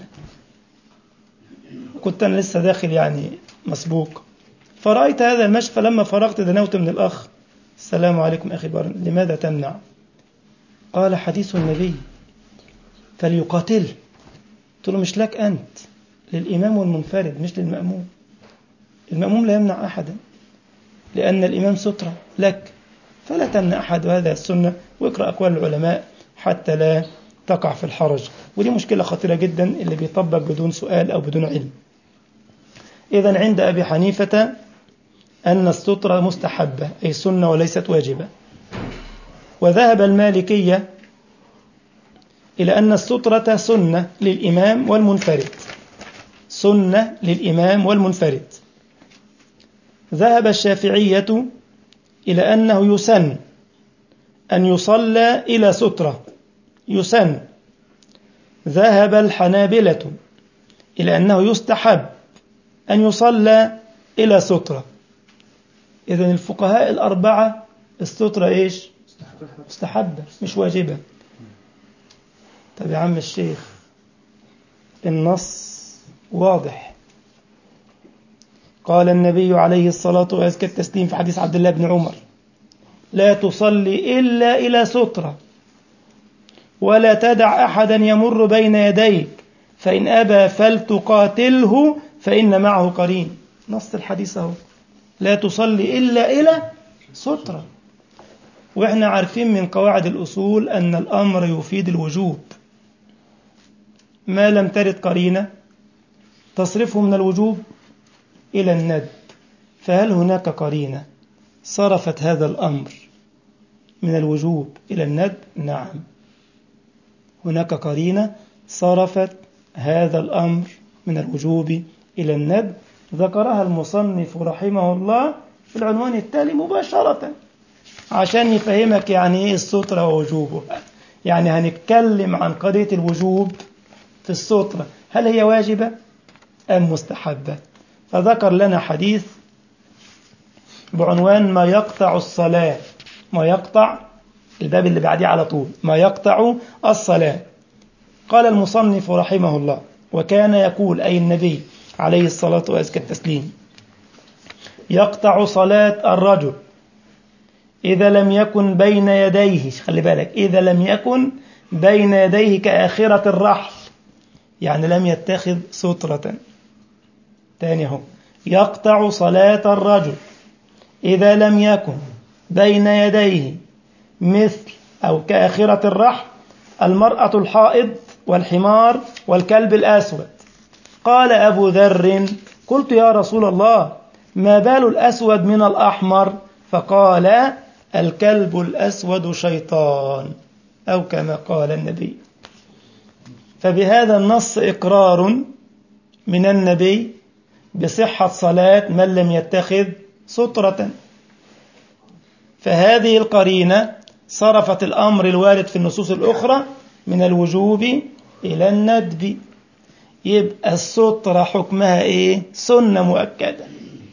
كنت أنا لسه داخل يعني مسبوق، فرأيت هذا المشي، فلما فرغت دنوت من الأخ: السلام عليكم أخي بارن، لماذا تمنع؟ قال: حديث النبي فليقاتله. قلت له: مش لك أنت، للإمام والمنفرد مش للمأموم. المأموم لا يمنع أحدا لأن الإمام سترة لك، فلا تمنع أحد، وهذا السنة. واقرأ أقوال العلماء حتى لا تقع في الحرج، ودي مشكلة خطيرة جدا اللي بيطبق بدون سؤال أو بدون علم. إذن عند أبي حنيفة أن السترة مستحبة أي سنة وليست واجبة. وذهب المالكية إلى أن السترة سنة للإمام والمنفرد، سنة للإمام والمنفرد. ذهب الشافعية إلى أنه يسن أن يصلى إلى سترة، يسن. ذهب الحنابلة إلى أنه يستحب أن يصلى إلى سترة. إذن الفقهاء الأربعة السترة إيش؟ مستحبة مش واجبة. طب يا عم الشيخ، النص واضح، قال النبي عليه الصلاة وأزكى التسليم في حديث عبد الله بن عمر: لا تصلي إلا إلى سترة، ولا تدع أحدا يمر بين يديك، فإن أبى فلتقاتله فإن معه قرين. نص الحديث اهو، لا تصلي إلا إلى سترة. وإحنا عارفين من قواعد الأصول أن الأمر يفيد الوجوب ما لم ترد قرينة تصرفه من الوجوب إلى الندب. فهل هناك قرينة صرفت هذا الأمر من الوجوب إلى الندب؟ نعم، هناك قرينة صرفت هذا الأمر من الوجوب إلى الندب، ذكرها المصنف رحمه الله في العنوان التالي مباشرة عشان يفهمك يعني إيه السترة ووجوبها. يعني هنتكلم عن قضية الوجوب في السترة، هل هي واجبة أم مستحبة؟ فذكر لنا حديث بعنوان ما يقطع الصلاة، ما يقطع، الباب اللي بعديه على طول، ما يقطع الصلاة. قال المصنف رحمه الله: وكان يقول أي النبي عليه الصلاة وأزكى التسليم: يقطع صلاة الرجل إذا لم يكن بين يديه، خلي بالك، إذا لم يكن بين يديه كآخرة الرحل، يعني لم يتخذ سترة. تاني هو: يقطع صلاة الرجل إذا لم يكن بين يديه مثل أو كآخرة الرحل المرأة الحائض والحمار والكلب الأسود. قال أبو ذر: قلت يا رسول الله، ما بال الأسود من الأحمر؟ فقال: الكلب الأسود شيطان، أو كما قال النبي. فبهذا النص إقرار من النبي بصحة صلاة من لم يتخذ سترة. فهذه القرينة صرفت الأمر الوارد في النصوص الأخرى من الوجوب إلى الندب. يبقى السترة حكمها إيه؟ سنة مؤكدة،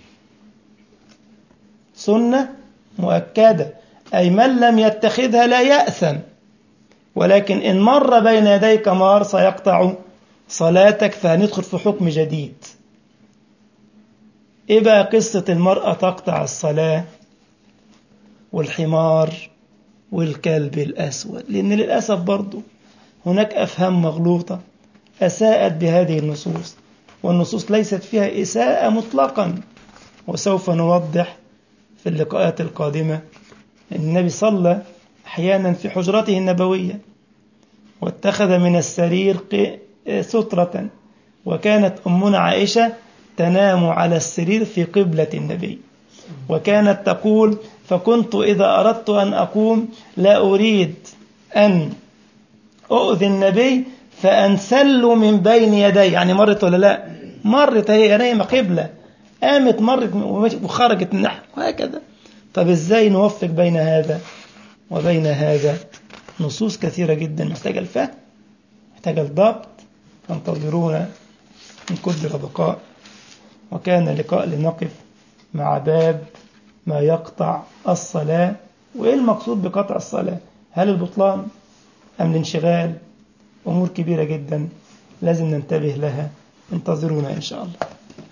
سنة مؤكدة، أي من لم يتخذها لا يأثم، ولكن إن مر بين يديك مار سيقطع صلاتك، فهندخل في حكم جديد. إيه بقى قصة المرأة تقطع الصلاة؟ والحمار والكلب الأسود، لأن للأسف برضو هناك أفهام مغلوطة أساءت بهذه النصوص، والنصوص ليست فيها إساءة مطلقا، وسوف نوضح في اللقاءات القادمة. النبي صلى أحيانا في حجرته النبوية واتخذ من السرير سترة، وكانت أمنا عائشة تنام على السرير في قبلة النبي، وكانت تقول: فكنت إذا أردت أن أقوم لا أريد أن أؤذي النبي فأنسل من بين يدي. يعني مرت ولا لا؟ مرت، هي نايمة قبلة، قامت مرت وخرجت النحو وهكذا. طب إزاي نوفق بين هذا وبين هذا؟ نصوص كثيرة جدا محتاجة الفهم، محتاجة الضبط. فانتظرونا من كل بقاء. وكان لقاء لنقف مع باب ما يقطع الصلاة. وإيه المقصود بقطع الصلاة؟ هل البطلان أم الانشغال؟ أمور كبيرة جدا لازم ننتبه لها. انتظرونا إن شاء الله.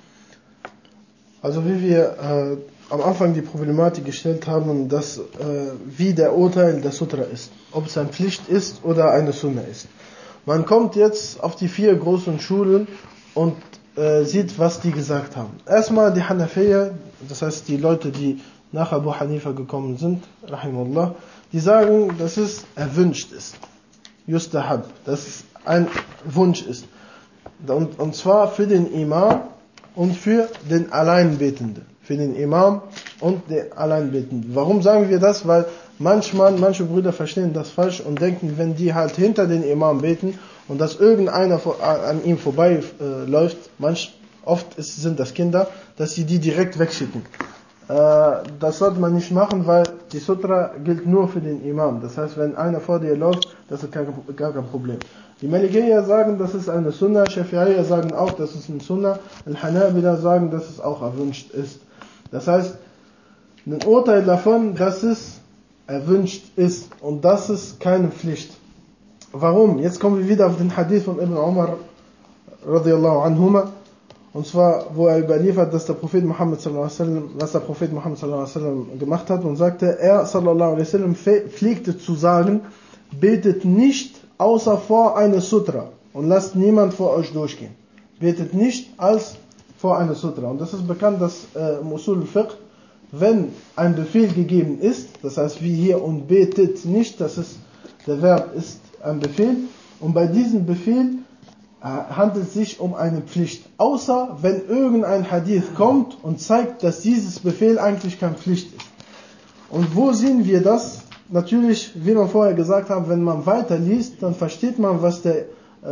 Also wie wir am Anfang die Problematik gestellt haben, dass wie der Urteil der Sutra ist, ob es eine Pflicht ist oder eine Sunna ist. Man kommt jetzt auf die 4 großen Schulen und sieht, was die gesagt haben. Erstmal die Hanafiya, das heißt die Leute, die nach Abu Hanifa gekommen sind, rahimahullah, die sagen, dass es erwünscht ist. Yustahab, dass es ein Wunsch ist. Und zwar für den Imam und für den Alleinbetenden. Für den Imam und den Alleinbetenden. Warum sagen wir das? Weil manche Brüder verstehen das falsch und denken, wenn die halt hinter den Imam beten und dass irgendeiner an ihm vorbei läuft, oft sind das Kinder, dass sie die direkt wegschicken. Das sollte man nicht machen, weil die Sutra gilt nur für den Imam. Das heißt, wenn einer vor dir läuft, das ist gar kein Problem. Die Malikiya sagen, das ist eine Sunna, Shafi'iyya sagen auch, das ist eine Sunna, Al-Hanabila sagen, dass es auch erwünscht ist. Das heißt, ein Urteil davon, dass es erwünscht ist und das ist keine Pflicht. Warum? Jetzt kommen wir wieder auf den Hadith von Ibn Umar radiyallahu anhuma, und zwar, wo er überliefert, dass der Prophet Muhammad sallallahu alaihi wasallam gemacht hat und sagte, er sallallahu alaihi wasallam pflegte zu sagen, betet nicht außer vor eine Sutra und lasst niemand vor euch durchgehen. Betet nicht als vor eine Sutra. Und das ist bekannt, dass im Usul al-Fiqh, wenn ein Befehl gegeben ist, das heißt wie hier und betet nicht, das ist, der Verb ist ein Befehl, und bei diesem Befehl handelt es sich um eine Pflicht, außer wenn irgendein Hadith kommt und zeigt, dass dieses Befehl eigentlich keine Pflicht ist. Und wo sehen wir das? Natürlich, wie wir vorher gesagt haben, wenn man weiterliest, dann versteht man, was der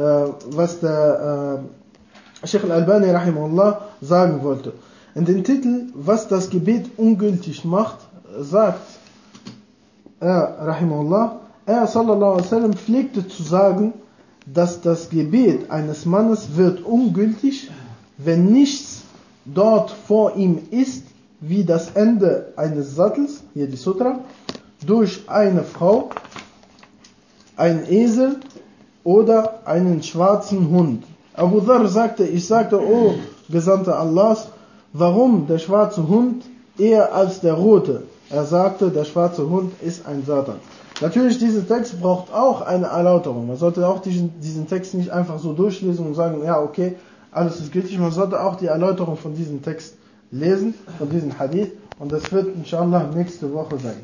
Sheikh al-Albani rahimahullah sagen wollte. In dem Titel, was das Gebet ungültig macht, sagt er rahimahullah, er sallallahu alaihi wasallam pflegte zu sagen, dass das Gebet eines Mannes wird ungültig, wenn nichts dort vor ihm ist, wie das Ende eines Sattels, hier die Sutra, durch eine Frau, ein Esel oder einen schwarzen Hund. Abu Dharr sagte, ich sagte, o Gesandter Allahs, warum der schwarze Hund eher als der rote? Er sagte, der schwarze Hund ist ein Satan. Natürlich, dieser Text braucht auch eine Erläuterung. Man sollte auch diesen Text nicht einfach so durchlesen und sagen, ja okay, alles ist gültig. Man sollte auch die Erläuterung von diesem Text lesen, von diesem Hadith. Und das wird inshallah nächste Woche sein.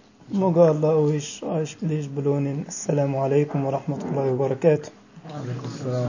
موجه الله ويش عايش بليش بلونين. السلام عليكم ورحمة الله وبركاته.